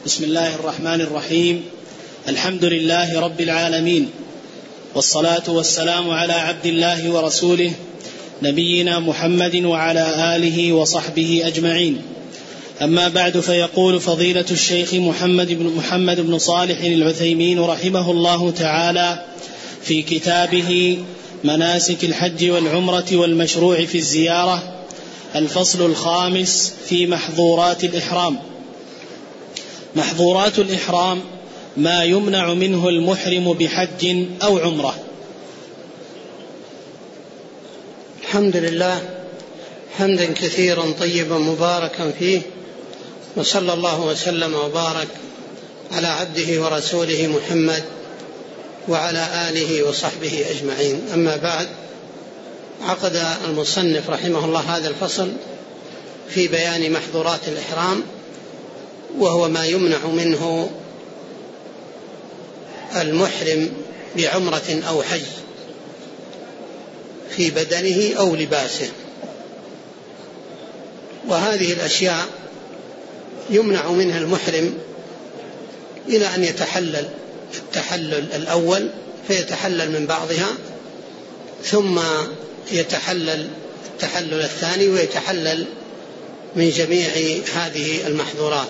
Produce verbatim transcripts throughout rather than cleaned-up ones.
بسم الله الرحمن الرحيم. الحمد لله رب العالمين، والصلاة والسلام على عبد الله ورسوله نبينا محمد وعلى آله وصحبه أجمعين. أما بعد، فيقول فضيلة الشيخ محمد بن, محمد بن صالح العثيمين رحمه الله تعالى في كتابه مناسك الحج والعمرة والمشروع في الزيارة الفصل الخامس في محظورات الإحرام: محظورات الإحرام ما يمنع منه المحرم بحج أو عمرة. الحمد لله حمدا كثيرا طيبا مباركا فيه، وصلى الله وسلم وبارك على عبده ورسوله محمد وعلى آله وصحبه أجمعين. أما بعد، عقد المصنف رحمه الله هذا الفصل في بيان محظورات الإحرام، وهو ما يمنع منه المحرم بعمرة أو حج في بدنه أو لباسه. وهذه الأشياء يمنع منها المحرم إلى أن يتحلل التحلل الأول، فيتحلل من بعضها، ثم يتحلل التحلل الثاني ويتحلل من جميع هذه المحظورات.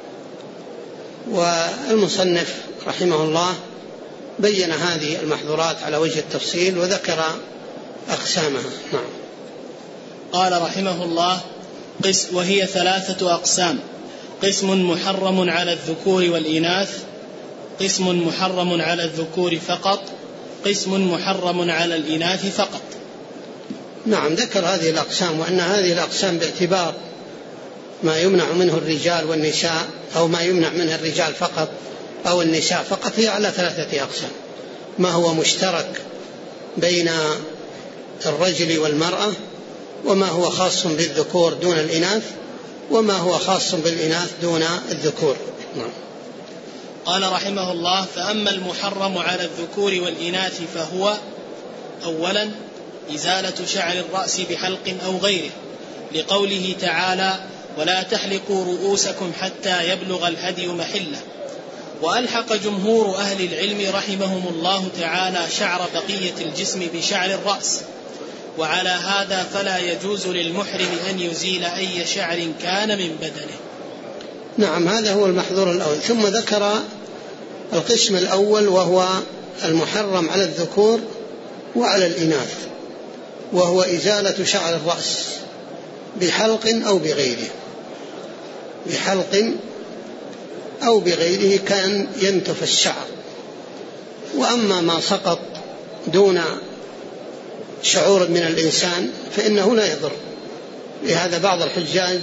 والمصنف رحمه الله بين هذه المحظورات على وجه التفصيل وذكر أقسامها. نعم. قال رحمه الله: قسم وهي ثلاثة أقسام: قسم محرم على الذكور والإناث، قسم محرم على الذكور فقط، قسم محرم على الإناث فقط. نعم، ذكر هذه الأقسام، وأن هذه الأقسام باعتبار ما يمنع منه الرجال والنساء، أو ما يمنع منه الرجال فقط أو النساء فقط، هي على ثلاثة أقسام: ما هو مشترك بين الرجل والمرأة، وما هو خاص بالذكور دون الإناث، وما هو خاص بالإناث دون الذكور. نعم. قال رحمه الله: فأما المحرم على الذكور والإناث فهو: أولا إزالة شعر الرأس بحلق أو غيره، لقوله تعالى: ولا تحلقوا رؤوسكم حتى يبلغ الهدي محله. وألحق جمهور أهل العلم رحمهم الله تعالى شعر بقية الجسم بشعر الرأس، وعلى هذا فلا يجوز للمحرم أن يزيل أي شعر كان من بدنه. نعم، هذا هو المحظور الأول. ثم ذكر القسم الأول، وهو المحرم على الذكور وعلى الإناث، وهو إزالة شعر الرأس بحلق أو بغيره، بحلق أو بغيره كان ينتف الشعر. وأما ما سقط دون شعور من الإنسان فإنه لا يضر. لهذا بعض الحجاج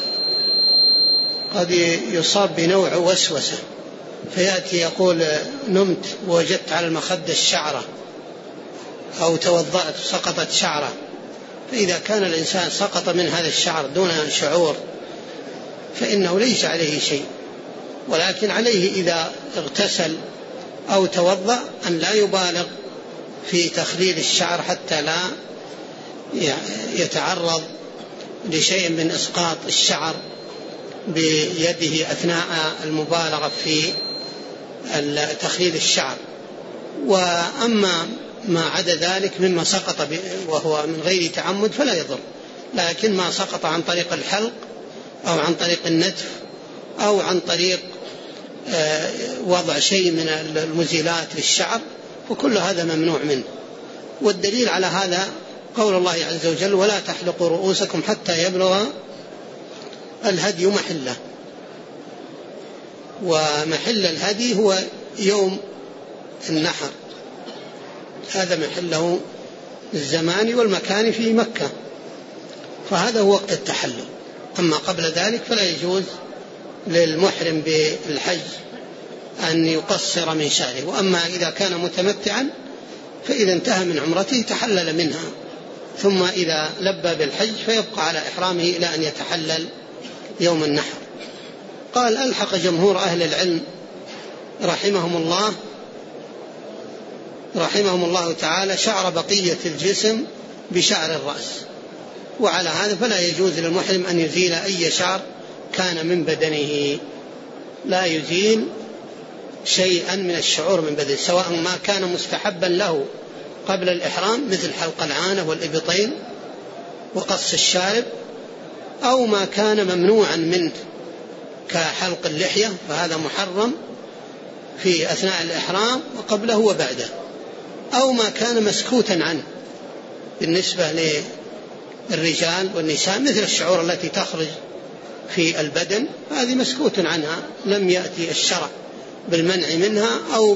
قد يصاب بنوع وسوسة، فيأتي يقول: نمت ووجدت على المخدة الشعرة، أو توضأت سقطت شعرة. فإذا كان الإنسان سقط من هذا الشعر دون شعور فإنه ليس عليه شيء، ولكن عليه إذا اغتسل أو توضأ أن لا يبالغ في تخليل الشعر حتى لا يتعرض لشيء من إسقاط الشعر بيده أثناء المبالغة في تخليل الشعر. وأما ما عدا ذلك مما سقط وهو من غير تعمد فلا يضر، لكن ما سقط عن طريق الحلق أو عن طريق النتف أو عن طريق وضع شيء من المزيلات للشعر وكل هذا ممنوع منه. والدليل على هذا قول الله عز وجل: ولا تحلقوا رؤوسكم حتى يبلغ الهدي محله. ومحل الهدي هو يوم النحر، هذا محله الزمان والمكان في مكة، فهذا هو وقت التحلل. أما قبل ذلك فلا يجوز للمحرم بالحج أن يقصر من شعره. وأما إذا كان متمتعا فإذا انتهى من عمرته تحلل منها، ثم إذا لبى بالحج فيبقى على إحرامه إلى أن يتحلل يوم النحر. قال: ألحق جمهور أهل العلم رحمهم الله رحمهم الله تعالى شعر بقية الجسم بشعر الرأس، وعلى هذا فلا يجوز للمحرم أن يزيل أي شعر كان من بدنه. لا يزيل شيئا من الشعور من بدن، سواء ما كان مستحبا له قبل الإحرام مثل حلق العانة والإبطين وقص الشارب، أو ما كان ممنوعا منه كحلق اللحية فهذا محرم في أثناء الإحرام وقبله وبعده، أو ما كان مسكوتا عنه بالنسبة للرجال والنساء مثل الشعور التي تخرج في البدن، هذه مسكوت عنها لم يأتي الشرع بالمنع منها أو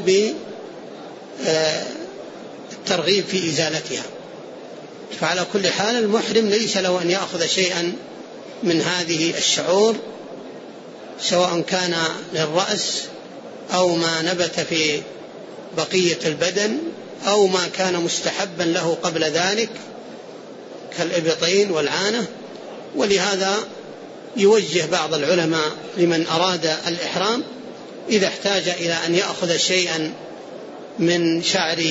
بالترغيب في إزالتها. فعلى كل حال المحرم ليس له أن يأخذ شيئا من هذه الشعور سواء كان للرأس أو ما نبت في بقية البدن أو ما كان مستحبا له قبل ذلك كالإبطين والعانة. ولهذا يوجه بعض العلماء لمن أراد الإحرام إذا احتاج إلى أن يأخذ شيئا من شعر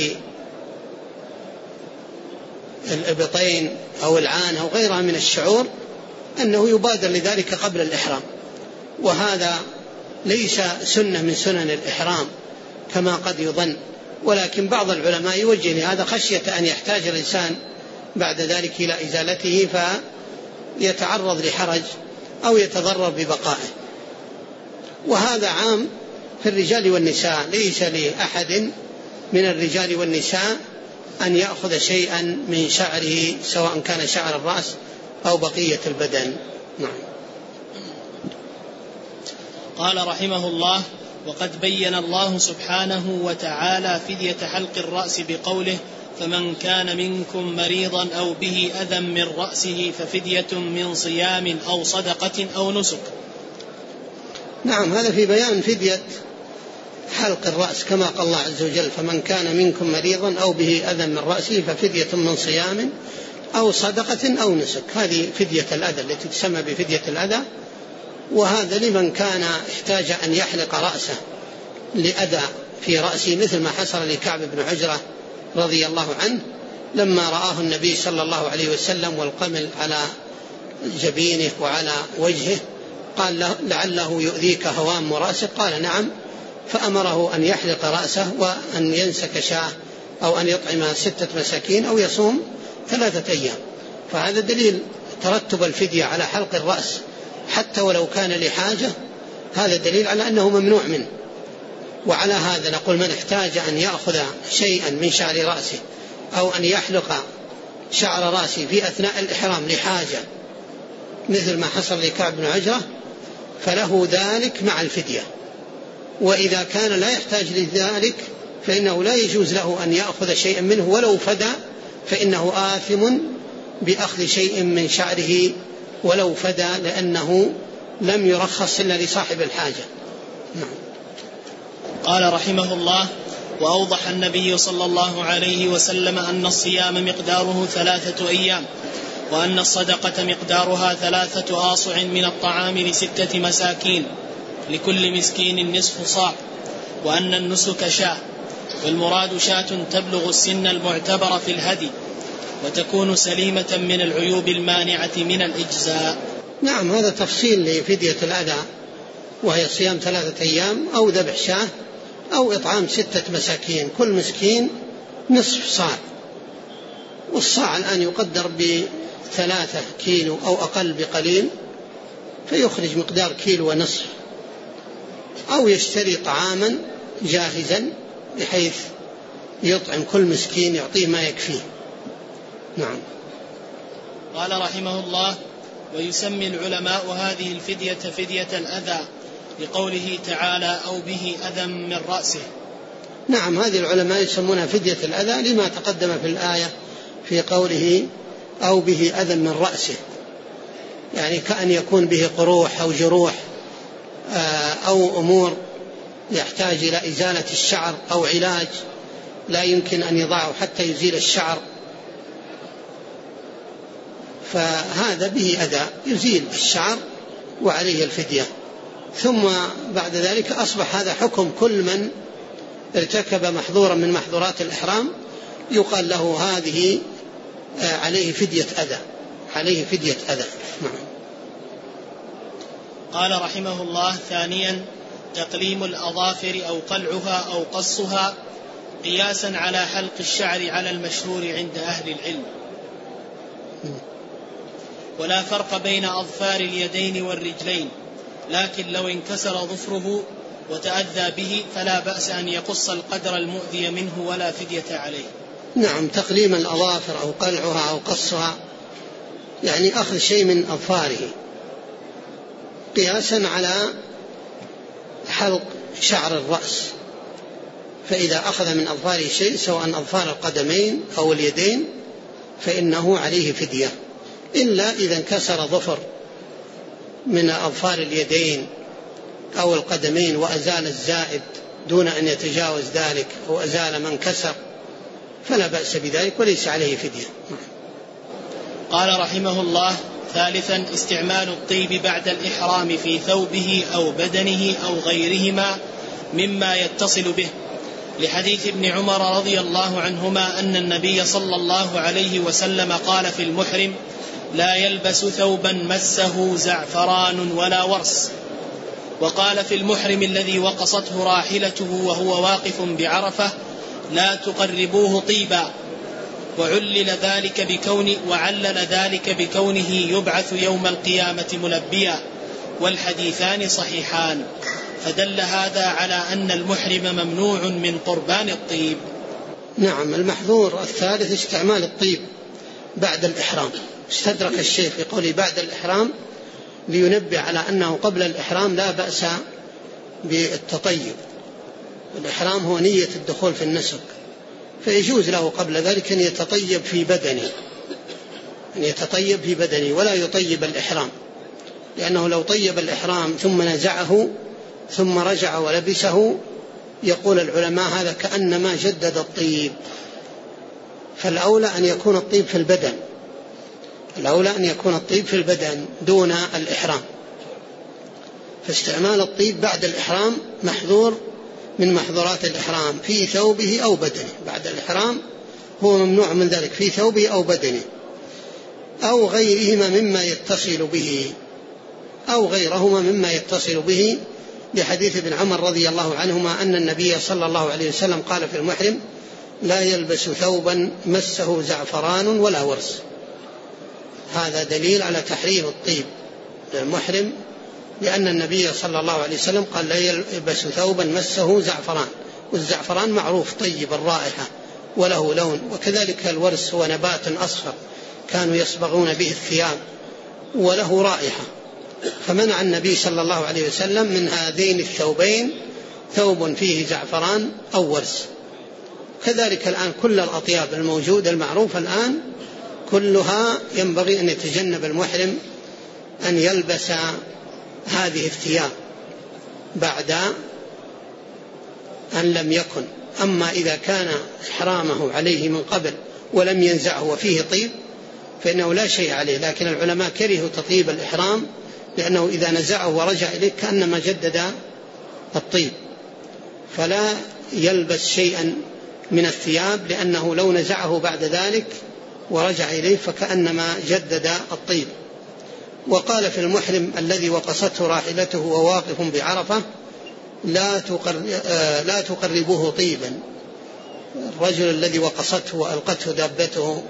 الإبطين أو العانة أو غيرها من الشعور أنه يبادر لذلك قبل الإحرام، وهذا ليس سنة من سنن الإحرام كما قد يظن، ولكن بعض العلماء يوجه لهذا خشية أن يحتاج الإنسان بعد ذلك إلى إزالته فيتعرض لحرج أو يتضرر ببقائه. وهذا عام في الرجال والنساء، ليس لأحد من الرجال والنساء أن يأخذ شيئا من شعره سواء كان شعر الرأس أو بقية البدن. نعم. قال رحمه الله: وقد بين الله سبحانه وتعالى فدية حلق الرأس بقوله: فمن كان منكم مريضا أو به أذى من رأسه ففدية من صيام أو صدقة أو نسك. نعم، هذا في بيان فدية حلق الرأس كما قال الله عز وجل: فمن كان منكم مريضا أو به أذى من رأسه ففدية من صيام أو صدقة أو نسك. هذه فدية الأذى التي تسمى بفدية الأذى، وهذا لمن كان احتاج أن يحلق رأسه لأذى في رأسه، مثل ما حصل لكعب بن عجرة رضي الله عنه لما رآه النبي صلى الله عليه وسلم والقمل على جبينه وعلى وجهه، قال له: لعله يؤذيك هوام رأسك؟ قال: نعم. فأمره أن يحلق رأسه وأن ينسك شاه أو أن يطعم ستة مساكين أو يصوم ثلاثة أيام. فهذا دليل ترتب الفدية على حلق الرأس حتى ولو كان لحاجة، هذا دليل على أنه ممنوع منه. وعلى هذا نقول: من احتاج أن يأخذ شيئا من شعر رأسه أو أن يحلق شعر رأسه في أثناء الإحرام لحاجة مثل ما حصل لكعب بن عجرة فله ذلك مع الفدية. وإذا كان لا يحتاج لذلك فإنه لا يجوز له أن يأخذ شيئا منه ولو فدى، فإنه آثم بأخذ شيء من شعره ولو فدى، لأنه لم يرخص إلا لصاحب الحاجة. نعم. قال رحمه الله: وأوضح النبي صلى الله عليه وسلم أن الصيام مقداره ثلاثة أيام، وأن الصدقة مقدارها ثلاثة آصع من الطعام لستة مساكين، لكل مسكين نصف صاع، وأن النسك شاة، والمراد شاة تبلغ السن المعتبر في الهدي وتكون سليمة من العيوب المانعة من الإجزاء. نعم، هذا تفصيل لفدية الأذى، وهي صيام ثلاثة أيام أو ذبح شاة أو إطعام ستة مساكين، كل مسكين نصف صاع، والصاع الآن يقدر بثلاثة كيلو أو أقل بقليل، فيخرج مقدار كيلو ونصف، أو يشتري طعاما جاهزا بحيث يطعم كل مسكين يعطيه ما يكفيه. نعم. قال رحمه الله: ويسمي العلماء هذه الفدية فدية الأذى لقوله تعالى: أو به أذى من رأسه. نعم، هذه العلماء يسمونها فدية الأذى لما تقدم في الآية في قوله: أو به أذى من رأسه، يعني كأن يكون به قروح أو جروح أو أمور يحتاج إلى إزالة الشعر أو علاج لا يمكن أن يضعه حتى يزيل الشعر، فهذا به أذى يزيل الشعر وعليه الفدية. ثم بعد ذلك أصبح هذا حكم كل من ارتكب محظورا من محظورات الإحرام، يقال له هذه عليه فدية أذى، عليه فدية أذى. نعم. قال رحمه الله: ثانيا، تقليم الأظافر أو قلعها أو قصها قياسا على حلق الشعر على المشهور عند أهل العلم. ولا فرق بين أظفار اليدين والرجلين، لكن لو انكسر ظفره وتأذى به فلا بأس أن يقص القدر المؤذي منه ولا فدية عليه. نعم، تقليم الأظافر أو قلعها أو قصها يعني أخذ شيء من أظفاره قياسا على حلق شعر الرأس، فإذا أخذ من أظفاره شيء سواء أظفار القدمين أو اليدين فإنه عليه فدية، إلا إذا انكسر ظفر من أظفار اليدين أو القدمين وأزال الزائد دون أن يتجاوز ذلك أو أزال من كسر فلا بأس بذلك وليس عليه فدية. قال رحمه الله: ثالثا استعمال الطيب بعد الإحرام في ثوبه أو بدنه أو غيرهما مما يتصل به، لحديث ابن عمر رضي الله عنهما أن النبي صلى الله عليه وسلم قال في المحرم: لا يلبس ثوبا مسه زعفران ولا ورس. وقال في المحرم الذي وقصته راحلته وهو واقف بعرفة: لا تقربوه طيبا. وعلل ذلك بكون وعلل ذلك بكونه يبعث يوم القيامة ملبيا، والحديثان صحيحان، فدل هذا على أن المحرم ممنوع من قربان الطيب. نعم، المحظور الثالث استعمال الطيب بعد الإحرام. استدرك الشيخ في قوله بعد الإحرام لينبه على أنه قبل الإحرام لا بأس بالتطيب. الإحرام هو نية الدخول في النسك، فيجوز له قبل ذلك أن يتطيب في بدنه أن يتطيب في بدنه ولا يطيب الإحرام، لأنه لو طيب الإحرام ثم نزعه ثم رجع ولبسه يقول العلماء هذا كأنما جدد الطيب، فالأولى أن يكون الطيب في البدن الأولى أن يكون الطيب في البدن دون الإحرام. فاستعمال الطيب بعد الإحرام محظور من محظورات الإحرام في ثوبه أو بدنه. بعد الإحرام هو ممنوع من ذلك في ثوبه أو بدنه أو غيرهما مما يتصل به أو غيرهما مما يتصل به لحديث ابن عمر رضي الله عنهما أن النبي صلى الله عليه وسلم قال في المحرم: لا يلبس ثوبا مسه زعفران ولا ورس. هذا دليل على تحريم الطيب للمحرم، لأن النبي صلى الله عليه وسلم قال: لا يلبس ثوبا مسه زعفران، والزعفران معروف طيب الرائحة وله لون، وكذلك الورس هو نبات أصفر كانوا يصبغون به الثياب وله رائحة، فمنع النبي صلى الله عليه وسلم من هذين الثوبين ثوب فيه زعفران أو ورس. كذلك الآن كل الأطياب الموجودة المعروفة الآن كلها ينبغي أن يتجنب المحرم أن يلبس هذه الثياب بعد أن لم يكن. أما إذا كان إحرامه عليه من قبل ولم ينزعه وفيه طيب فإنه لا شيء عليه، لكن العلماء كرهوا تطيب الإحرام لأنه إذا نزعه ورجع إليه كأنما جدد الطيب، فلا يلبس شيئا من الثياب لأنه لو نزعه بعد ذلك ورجع إليه فكأنما جدد الطيب. وقال في المحرم الذي وقصته راحلته وواقف بعرفة: لا تقرب لا تقربوه طيبا. الرجل الذي وقصته وألقته دابته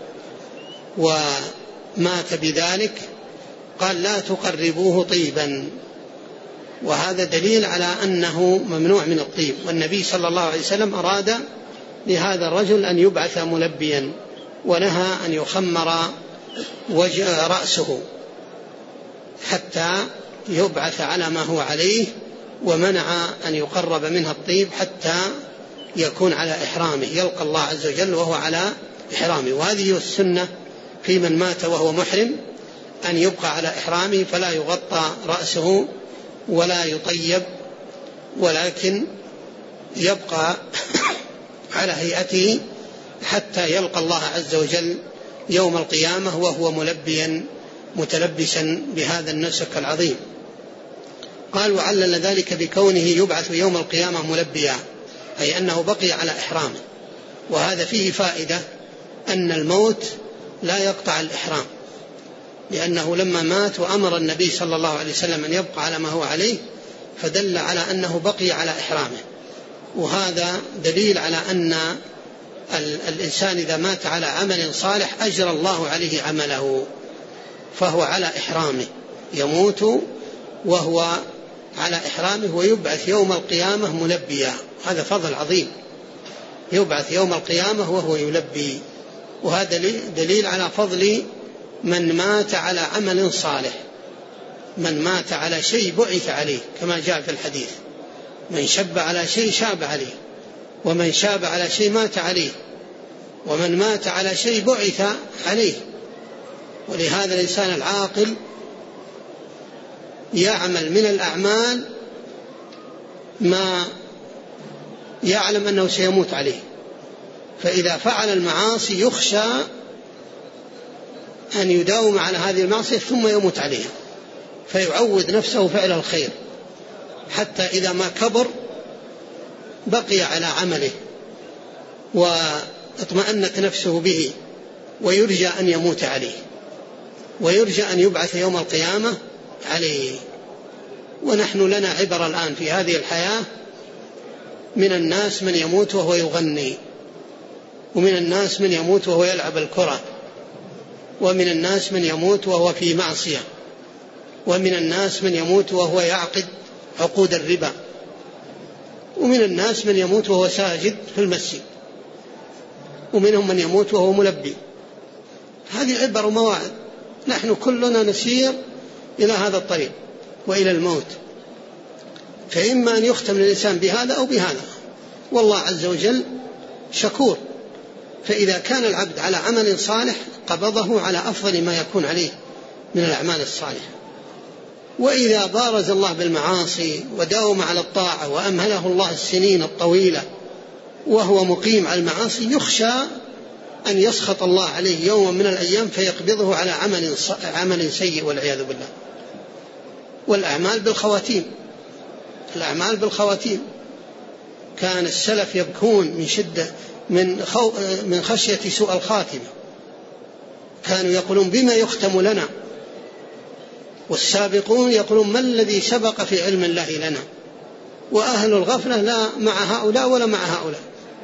ومات بذلك قال: لا تقربوه طيبا، وهذا دليل على أنه ممنوع من الطيب. والنبي صلى الله عليه وسلم أراد لهذا الرجل أن يبعث ملبيا، ونهى أن يخمر وجه رأسه حتى يبعث على ما هو عليه، ومنع أن يقرب منها الطيب حتى يكون على إحرامه يلقى الله عز وجل وهو على إحرامه. وهذه السنة في من مات وهو محرم أن يبقى على إحرامه فلا يغطى رأسه ولا يطيب، ولكن يبقى على هيئته حتى يلقى الله عز وجل يوم القيامة وهو ملبيا متلبسا بهذا النسك العظيم. قال: وعلل ذلك بكونه يبعث يوم القيامة ملبيا، أي أنه بقي على إحرامه. وهذا فيه فائدة أن الموت لا يقطع الإحرام، لأنه لما مات وأمر النبي صلى الله عليه وسلم أن يبقى على ما هو عليه فدل على أنه بقي على إحرامه. وهذا دليل على أن الإنسان إذا مات على عمل صالح أجرى الله عليه عمله، فهو على إحرامه، يموت وهو على إحرامه، ويبعث يوم القيامة ملبيا. هذا فضل عظيم، يبعث يوم القيامة وهو يلبي. وهذا دليل على فضل من مات على عمل صالح. من مات على شيء بعث عليه، كما جاء في الحديث: من شب على شيء شاب عليه، ومن شاب على شيء مات عليه، ومن مات على شيء بعث عليه. ولهذا الإنسان العاقل يعمل من الأعمال ما يعلم أنه سيموت عليه، فإذا فعل المعاصي يخشى أن يداوم على هذه المعصية ثم يموت عليها، فيعود نفسه فعل الخير حتى إذا ما كبر بقي على عمله واطمأنت نفسه به، ويرجى أن يموت عليه، ويرجى أن يبعث يوم القيامة عليه. ونحن لنا عبر الآن في هذه الحياة: من الناس من يموت وهو يغني، ومن الناس من يموت وهو يلعب الكرة، ومن الناس من يموت وهو في معصية، ومن الناس من يموت وهو يعقد عقود الربا، ومن الناس من يموت وهو ساجد في المسجد، ومنهم من يموت وهو ملبي. هذه عبر ومواعظ، نحن كلنا نسير إلى هذا الطريق وإلى الموت، فإما أن يختم الإنسان بهذا أو بهذا. والله عز وجل شكور، فإذا كان العبد على عمل صالح قبضه على أفضل ما يكون عليه من الأعمال الصالحة، وإذا بارز الله بالمعاصي وداوم على الطاعة وأمهله الله السنين الطويلة وهو مقيم على المعاصي، يخشى أن يسخط الله عليه يوما من الأيام فيقبضه على عمل عمل سيء والعياذ بالله. والأعمال بالخواتيم، الأعمال بالخواتيم. كان السلف يبكون من شدة من خو من خشية سوء الخاتمة، كانوا يقولون: بما يختم لنا؟ والسابقون يقولون: ما الذي سبق في علم الله لنا؟ وأهل الغفلة لا مع هؤلاء ولا مع هؤلاء.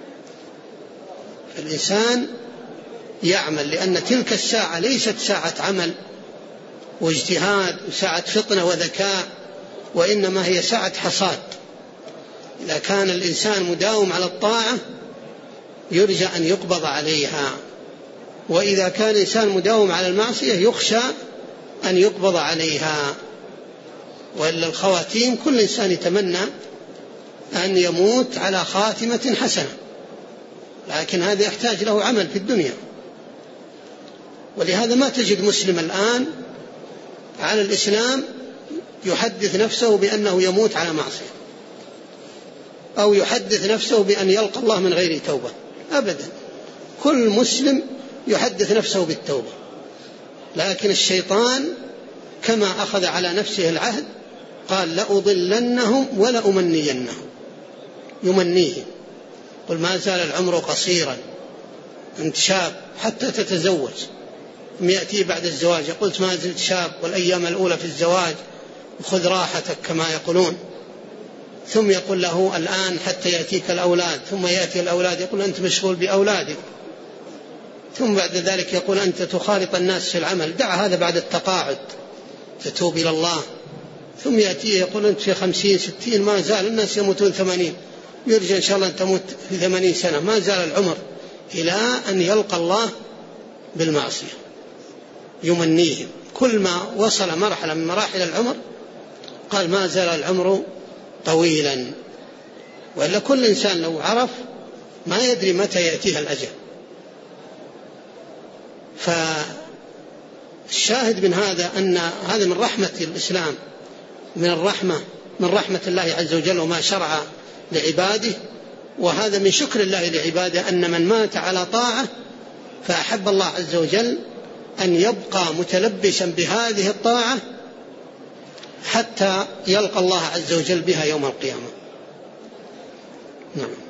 الإنسان يعمل، لأن تلك الساعة ليست ساعة عمل واجتهاد وساعة فطنة وذكاء، وإنما هي ساعة حصاد. إذا كان الإنسان مداوم على الطاعة يرجى أن يقبض عليها، وإذا كان الإنسان مداوم على المعصية يخشى أن يقبض عليها. وإلا الخواتيم كل إنسان يتمنى أن يموت على خاتمة حسنة، لكن هذا يحتاج له عمل في الدنيا. ولهذا ما تجد مسلم الآن على الإسلام يحدث نفسه بأنه يموت على معصية، أو يحدث نفسه بأن يلقى الله من غير توبة، أبدا. كل مسلم يحدث نفسه بالتوبة، لكن الشيطان كما أخذ على نفسه العهد قال: لأضلنهم ولأمنينهم، يمنيهم. قل ما زال العمر قصيرا، أنت شاب حتى تتزوج، يأتي بعد الزواج يقول ما زلت شاب، والأيام الأولى في الزواج وخذ راحتك كما يقولون. ثم يقول له: الآن حتى يأتيك الأولاد، ثم يأتي الأولاد يقول: أنت مشغول بأولادك. ثم بعد ذلك يقول: أنت تخالط الناس في العمل، دع هذا بعد التقاعد تتوب إلى الله. ثم يأتي يقول: أنت في خمسين ستين، ما زال الناس يموتون ثمانين، يرجى إن شاء الله أن تموت في ثمانين سنة، ما زال العمر، إلى أن يلقى الله بالمعصية. يمنيهم. كل ما وصل مرحلة من مراحل العمر قال: ما زال العمر طويلا. وإلا كل إنسان لو عرف ما يدري متى يأتيه الأجل. فالشاهد من هذا أن هذا من رحمة الإسلام، من الرحمة من رحمة الله عز وجل وما شرع لعباده. وهذا من شكر الله لعباده، أن من مات على طاعة فأحب الله عز وجل أن يبقى متلبسا بهذه الطاعة حتى يلقى الله عز وجل بها يوم القيامة. نعم.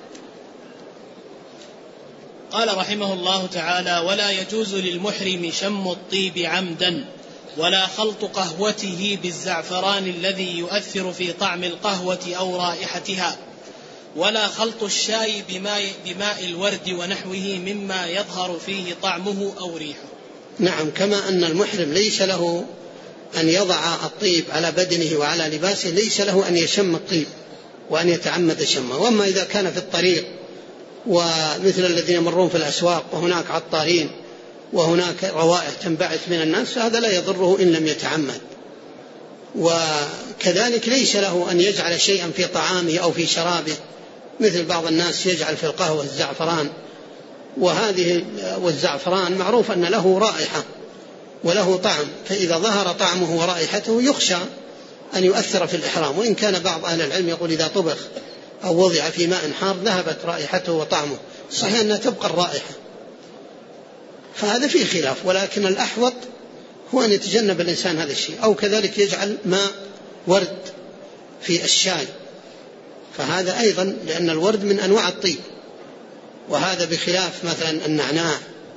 قال رحمه الله تعالى: ولا يجوز للمحرم شم الطيب عمدا ولا خلط قهوته بالزعفران الذي يؤثر في طعم القهوة أو رائحتها، ولا خلط الشاي بماء, بماء الورد ونحوه مما يظهر فيه طعمه أو ريحه. نعم، كما أن المحرم ليس له أن يضع الطيب على بدنه وعلى لباسه، ليس له أن يشم الطيب وأن يتعمد شمه. وأما إذا كان في الطريق ومثل الذين يمرون في الأسواق وهناك عطارين وهناك روائح تنبعث من الناس، فهذا لا يضره إن لم يتعمد. وكذلك ليس له أن يجعل شيئا في طعامه أو في شرابه، مثل بعض الناس يجعل في القهوة الزعفران، وهذه والزعفران معروف أن له رائحة وله طعم، فإذا ظهر طعمه ورائحته يخشى أن يؤثر في الإحرام. وإن كان بعض أهل العلم يقول إذا طبخ أو وضع في ماء حار ذهبت رائحته وطعمه، صحيح أنها تبقى الرائحة، فهذا فيه خلاف. ولكن الأحوط هو أن يتجنب الإنسان هذا الشيء. أو كذلك يجعل ماء ورد في الشاي، فهذا أيضا لأن الورد من أنواع الطيب، وهذا بخلاف مثلا النعناع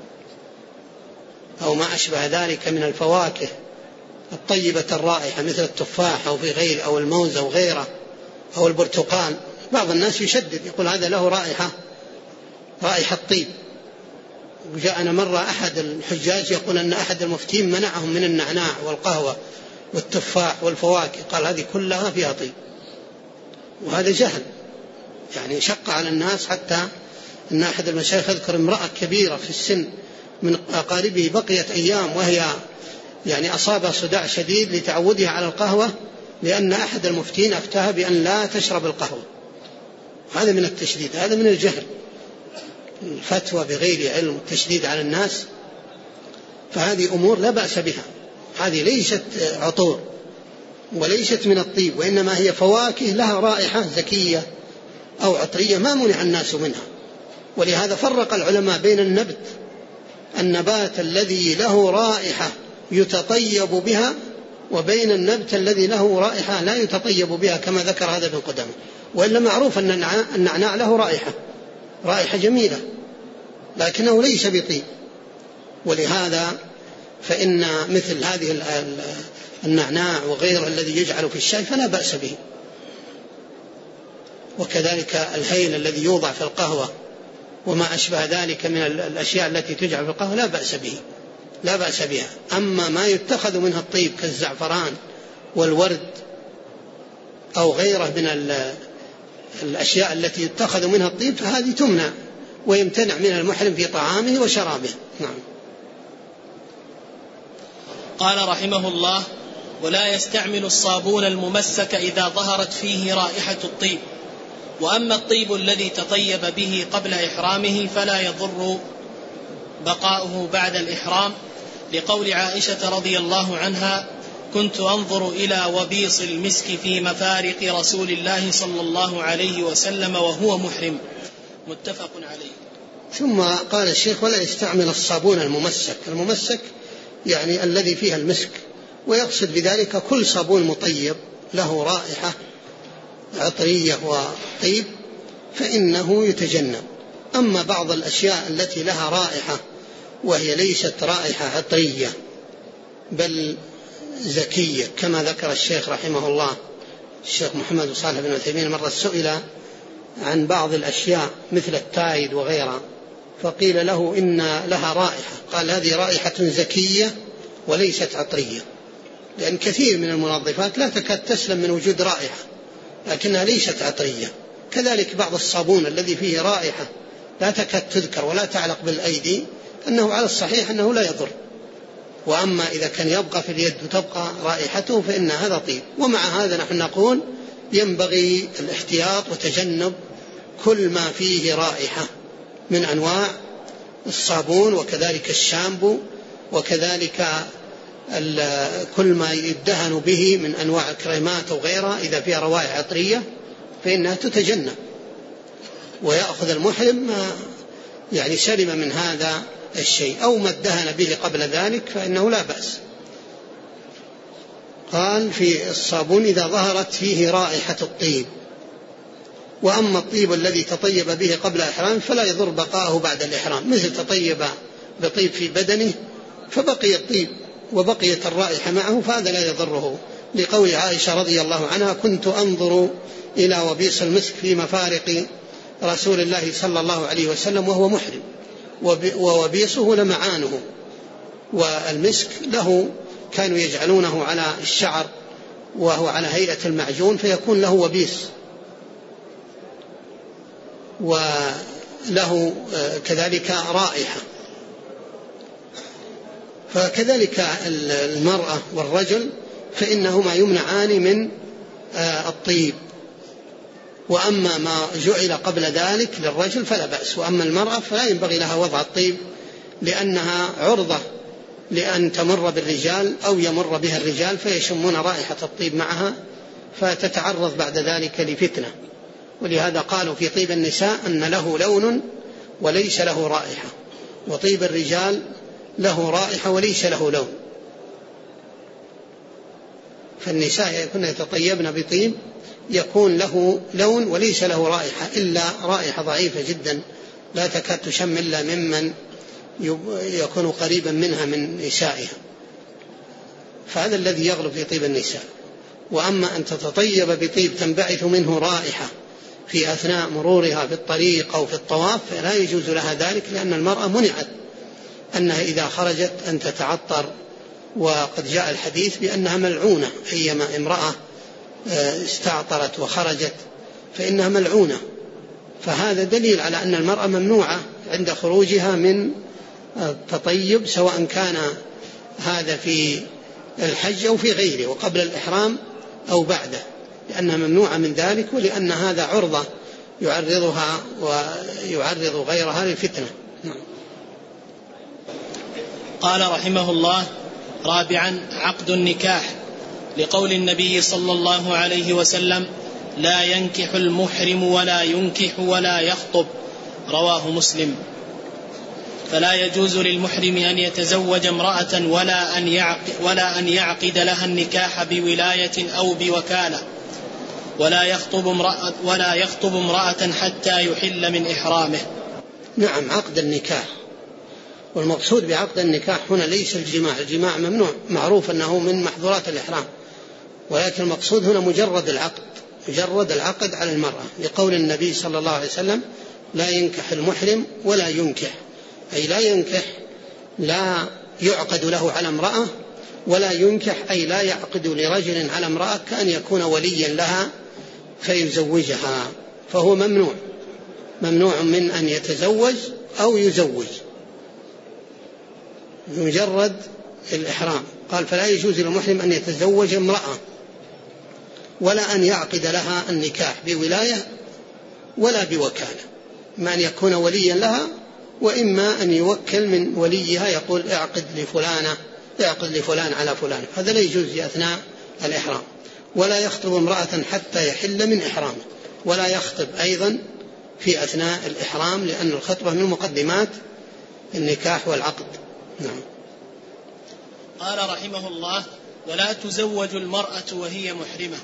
أو ما أشبه ذلك من الفواكه الطيبة الرائحة مثل التفاح أو في غير أو الموز أو غيره أو البرتقال. بعض الناس يشدد يقول هذا له رائحة رائحة طيب. وجاءنا مرة أحد الحجاج يقول أن أحد المفتين منعهم من النعناع والقهوة والتفاح والفواكه، قال هذه كلها فيها طيب، وهذا جهل يعني شق على الناس. حتى أن أحد المشايخ يذكر امرأة كبيرة في السن من أقاربه بقيت أيام وهي يعني أصابها صداع شديد لتعودها على القهوة، لأن أحد المفتين أفتاها بأن لا تشرب القهوة. هذا من التشديد، هذا من الجهل، الفتوى بغير علم والتشديد على الناس. فهذه أمور لا بأس بها، هذه ليست عطور وليست من الطيب، وإنما هي فواكه لها رائحة زكية أو عطرية ما منع الناس منها. ولهذا فرق العلماء بين النبت النبات الذي له رائحة يتطيب بها وبين النبت الذي له رائحة لا يتطيب بها، كما ذكر هذا ابن قدامة. وإلا معروف أن النعناع له رائحة رائحة جميلة لكنه ليس بطيب. ولهذا فإن مثل هذه النعناع وغيره الذي يجعل في الشاي فلا بأس به. وكذلك الهيل الذي يوضع في القهوة وما أشبه ذلك من الأشياء التي تجعل في القهوة لا بأس به لا بأس بها. أما ما يتخذ منها الطيب كالزعفران والورد أو غيره من الأشياء التي يتخذ منها الطيب فهذه تمنع ويمتنع من المحرم في طعامه وشرابه. نعم. قال رحمه الله: ولا يستعمل الصابون الممسك إذا ظهرت فيه رائحة الطيب. وأما الطيب الذي تطيب به قبل إحرامه فلا يضر بقاؤه بعد الإحرام، لقول عائشة رضي الله عنها: كنت أنظر إلى وبيص المسك في مفارق رسول الله صلى الله عليه وسلم وهو محرم. متفق عليه. ثم قال الشيخ: ولا يستعمل الصابون الممسك. الممسك يعني الذي فيها المسك، ويقصد بذلك كل صابون مطيب له رائحة عطرية وطيب فإنه يتجنب. أما بعض الأشياء التي لها رائحة وهي ليست رائحة عطرية بل زكية، كما ذكر الشيخ رحمه الله الشيخ محمد صالح بن عثيمين مرة سئل عن بعض الأشياء مثل التايد وغيرها فقيل له إن لها رائحة، قال هذه رائحة زكية وليست عطرية، لأن كثير من المنظفات لا تكاد تسلم من وجود رائحة لكنها ليست عطرية. كذلك بعض الصابون الذي فيه رائحة لا تكاد تذكر ولا تعلق بالأيدي أنه على الصحيح أنه لا يضر. وأما إذا كان يبقى في اليد وتبقى رائحته فإن هذا طيب. ومع هذا نحن نقول ينبغي الاحتياط وتجنب كل ما فيه رائحة من أنواع الصابون، وكذلك الشامبو، وكذلك كل ما يدهن به من أنواع الكريمات أو غيرها إذا فيها روائح عطرية فإنها تتجنب، ويأخذ المحرم ما يعني سلم من هذا الشيء، أو ما ادهن به قبل ذلك فإنه لا بأس. قال في الصابون إذا ظهرت فيه رائحة الطيب. وأما الطيب الذي تطيب به قبل إحرام فلا يضر بقاءه بعد الإحرام، مثل تطيب بطيب في بدنه فبقي الطيب وبقيت الرائحة معه فهذا لا يضره، لقول عائشة رضي الله عنها: كنت أنظر إلى وبيص المسك في مفارق رسول الله صلى الله عليه وسلم وهو محرم، ووبيصه لمعانه، والمسك له كانوا يجعلونه على الشعر وهو على هيئة المعجون فيكون له وبيص، وله كذلك رائحة. فكذلك المرأة والرجل فإنهما يمنعان من الطيب، وأما ما جعل قبل ذلك للرجل فلا بأس، وأما المرأة فلا ينبغي لها وضع الطيب لأنها عرضة لأن تمر بالرجال أو يمر بها الرجال فيشمون رائحة الطيب معها فتتعرض بعد ذلك لفتنة. ولهذا قالوا في طيب النساء أن له لون وليس له رائحة، وطيب الرجال له رائحة وليس له لون. فالنساء يكون يتطيبن بطيب يكون له لون وليس له رائحة إلا رائحة ضعيفة جدا لا تكاد تشم إلا ممن يكون قريبا منها من نسائها، فهذا الذي يغلب في طيب النساء. وأما أن تتطيب بطيب تنبعث منه رائحة في أثناء مرورها في الطريق أو في الطواف فلا يجوز لها ذلك، لأن المرأة منعت أنها إذا خرجت أن تتعطر، وقد جاء الحديث بأنها ملعونة، أيما امرأة استعطرت وخرجت فإنها ملعونة. فهذا دليل على أن المرأة ممنوعة عند خروجها من التطيب، سواء كان هذا في الحج أو في غيره وقبل الإحرام أو بعده، لأنها ممنوعة من ذلك، ولأن هذا عرضة يعرضها ويعرض غيرها للفتنة. قال رحمه الله: رابعا عقد النكاح، لقول النبي صلى الله عليه وسلم: لا ينكح المحرم ولا ينكح ولا يخطب، رواه مسلم. فلا يجوز للمحرم أن يتزوج امرأة ولا أن يعقد, ولا أن يعقد لها النكاح بولاية أو بوكالة، ولا يخطب امرأة, ولا يخطب امرأة حتى يحل من إحرامه. نعم، عقد النكاح، والمقصود بعقد النكاح هنا ليس الجماع، الجماع ممنوع، معروف أنه من محظورات الإحرام، ولكن المقصود هنا مجرد العقد، مجرد العقد على المرأة، لقول النبي صلى الله عليه وسلم: لا ينكح المحرم ولا ينكح، أي لا ينكح، لا يعقد له على امرأة، ولا ينكح أي لا يعقد لرجل على امرأة كأن يكون وليا لها فيزوجها، فهو ممنوع، ممنوع من أن يتزوج أو يزوج، مجرد الإحرام. قال: فلا يجوز للمحرم أن يتزوج امرأة ولا أن يعقد لها النكاح بولاية ولا بوكالة، ما أن يكون وليا لها، وإما أن يوكل من وليها يقول: اعقد لفلانة اعقد لفلان على فلان، هذا لا يجوز في أثناء الإحرام. ولا يخطب امرأة حتى يحل من إحرامه، ولا يخطب أيضا في أثناء الإحرام، لأن الخطبة من مقدمات النكاح والعقد. نعم. قال رحمه الله: ولا تزوج المرأة وهي محرمة.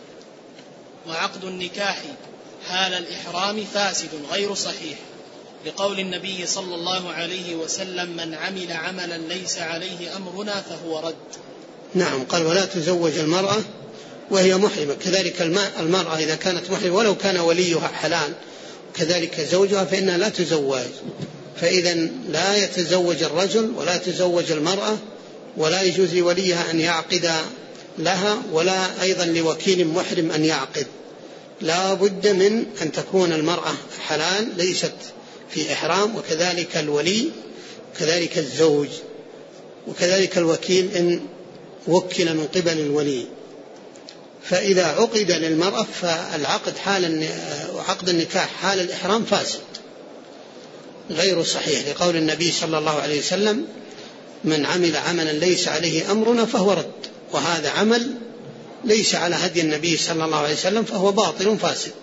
وعقد النكاح حال الإحرام فاسد غير صحيح، لقول النبي صلى الله عليه وسلم: من عمل عملا ليس عليه أمرنا فهو رد. نعم، قال: ولا تزوج المرأة وهي محرمة. كذلك المرأة إذا كانت محرمة ولو كان وليها حلال كذلك زوجها فإنها لا تزوج. فإذا لا يتزوج الرجل ولا تزوج المرأة، ولا يجوز لوليها أن يعقد لها، ولا أيضا لوكيل محرم أن يعقد. لا بد من أن تكون المرأة حلال ليست في إحرام، وكذلك الولي، وكذلك الزوج، وكذلك الوكيل إن وكل من قبل الولي. فإذا عقد للمرأة فالعقد حال عقد النكاح حال الإحرام فاسد غير صحيح، لقول النبي صلى الله عليه وسلم: من عمل عملا ليس عليه أمرنا فهو رد. وهذا عمل ليس على هدي النبي صلى الله عليه وسلم فهو باطل فاسد.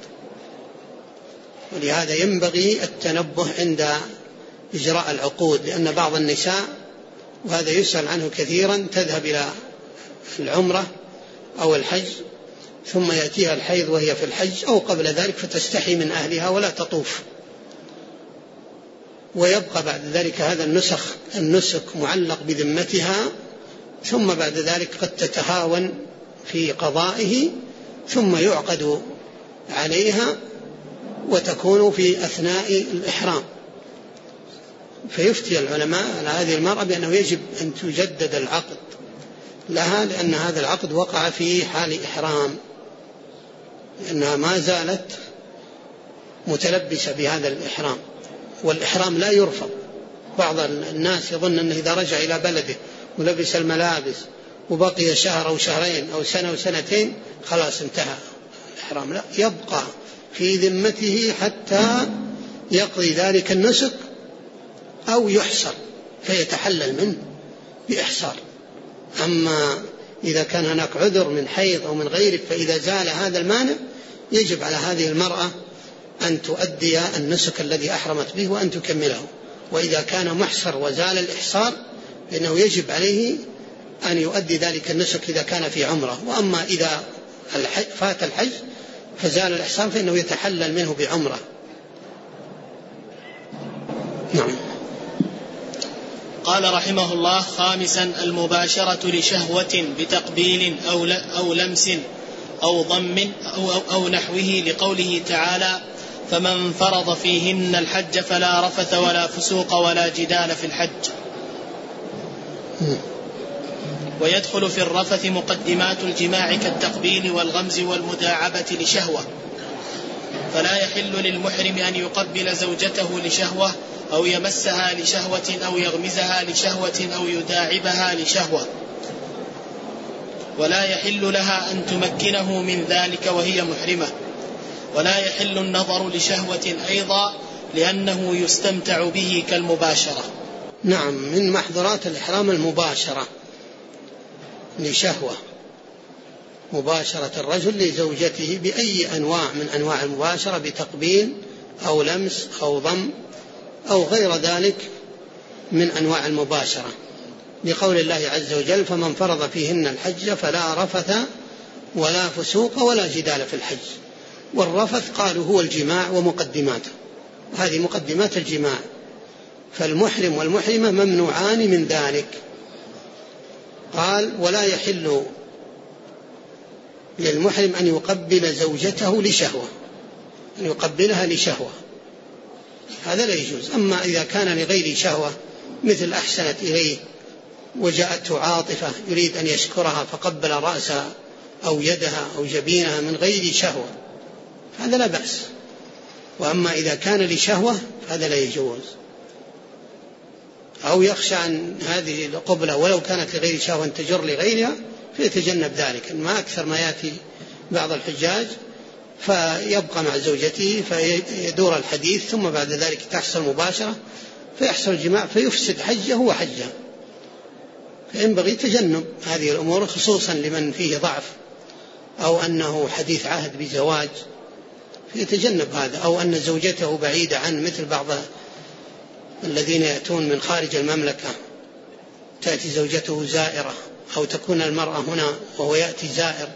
ولهذا ينبغي التنبه عند إجراء العقود، لأن بعض النساء، وهذا يسأل عنه كثيرا، تذهب إلى العمرة أو الحج ثم يأتيها الحيض وهي في الحج أو قبل ذلك فتستحي من أهلها ولا تطوف، ويبقى بعد ذلك هذا النسخ النسك معلق بذمتها ثم بعد ذلك قد تتهاون في قضائه ثم يعقد عليها وتكون في أثناء الإحرام. فيفتي العلماء على هذه المرأة بأنه يجب أن تجدد العقد لها، لأن هذا العقد وقع في حال إحرام، لأنها ما زالت متلبسة بهذا الإحرام، والإحرام لا يرفض. بعض الناس يظن أنه إذا رجع إلى بلده ولبس الملابس وبقي شهر أو شهرين أو سنة أو سنتين خلاص انتهى الإحرام، لا، يبقى في ذمته حتى يقضي ذلك النسك أو يحصر فيتحلل منه بإحصار. أما إذا كان هناك عذر من حيض أو من غيره فإذا زال هذا المانع يجب على هذه المرأة أن تؤدي النسك الذي أحرمت به وأن تكمله. وإذا كان محصر وزال الإحصار فإنه يجب عليه أن يؤدي ذلك النسك إذا كان في عمره. وأما إذا فات الحج فزال الإحصار فإنه يتحلل منه بعمره. نعم. قال رحمه الله: خامسا المباشرة لشهوة بتقبيل أو, أو لمس أو ضم أو, أو, أو نحوه، لقوله تعالى: فمن فرض فيهن الحج فلا رفث ولا فسوق ولا جدال في الحج. ويدخل في الرفث مقدمات الجماع كالتقبيل والغمز والمداعبة لشهوة، فلا يحل للمحرم أن يقبل زوجته لشهوة أو يمسها لشهوة أو يغمزها لشهوة أو يداعبها لشهوة، ولا يحل لها أن تمكنه من ذلك وهي محرمة. ولا يحل النظر لشهوة أيضا لأنه يستمتع به كالمباشرة. نعم، من محظورات الإحرام المباشرة لشهوة، مباشرة الرجل لزوجته بأي أنواع من أنواع المباشرة، بتقبيل أو لمس أو ضم أو غير ذلك من أنواع المباشرة، لقول الله عز وجل: فمن فرض فيهن الحج فلا رفث ولا فسوق ولا جدال في الحج. والرفث قالوا هو الجماع ومقدماته، هذه مقدمات الجماع، فالمحرم والمحرمة ممنوعان من ذلك. قال: ولا يحل للمحرم أن يقبل زوجته لشهوة، أن يقبلها لشهوة، هذا لا يجوز. أما إذا كان لغير شهوة، مثل أحسنت إليه وجاءته عاطفة يريد أن يشكرها فقبل رأسها أو يدها أو جبينها من غير شهوة، هذا لا بأس. وأما إذا كان لشهوة فهذا لا يجوز، أو يخشى عن هذه القبلة ولو كانت لغير شهوة تجر لغيرها فيتجنب ذلك. ما أكثر ما يأتي بعض الحجاج فيبقى مع زوجته فيدور الحديث ثم بعد ذلك تحصل مباشرة فيحصل الجماع فيفسد حجه وحجه. فينبغي تجنب هذه الأمور، خصوصا لمن فيه ضعف أو أنه حديث عهد بزواج فيتجنب هذا، أو أن زوجته بعيدة عن، مثل بعض الذين يأتون من خارج المملكة تأتي زوجته زائرة، أو تكون المرأة هنا وهو يأتي زائر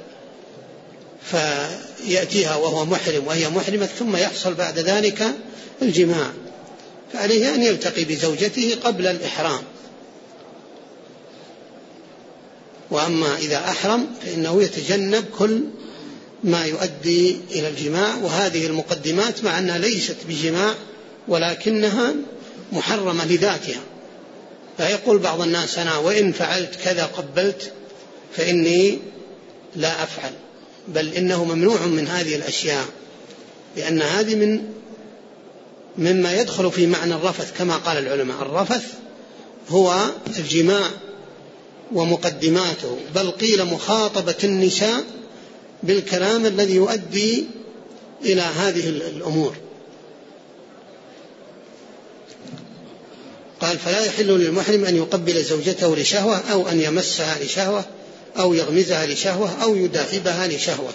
فيأتيها وهو محرم وهي محرمة ثم يحصل بعد ذلك الجماع، فعليه أن يلتقي بزوجته قبل الإحرام. وأما إذا أحرم فإنه يتجنب كل ما يؤدي إلى الجماع. وهذه المقدمات مع أنها ليست بجماع ولكنها محرمة لذاتها، فيقول بعض الناس: أنا وإن فعلت كذا قبلت فإني لا أفعل، بل إنه ممنوع من هذه الأشياء، لأن هذه من مما يدخل في معنى الرفث كما قال العلماء. الرفث هو الجماع ومقدماته، بل قيل مخاطبة النساء بالكلام الذي يؤدي إلى هذه الأمور. قال: فلا يحل للمحرم أن يقبل زوجته لشهوة أو أن يمسها لشهوة أو يغمزها لشهوة أو يداعبها لشهوة.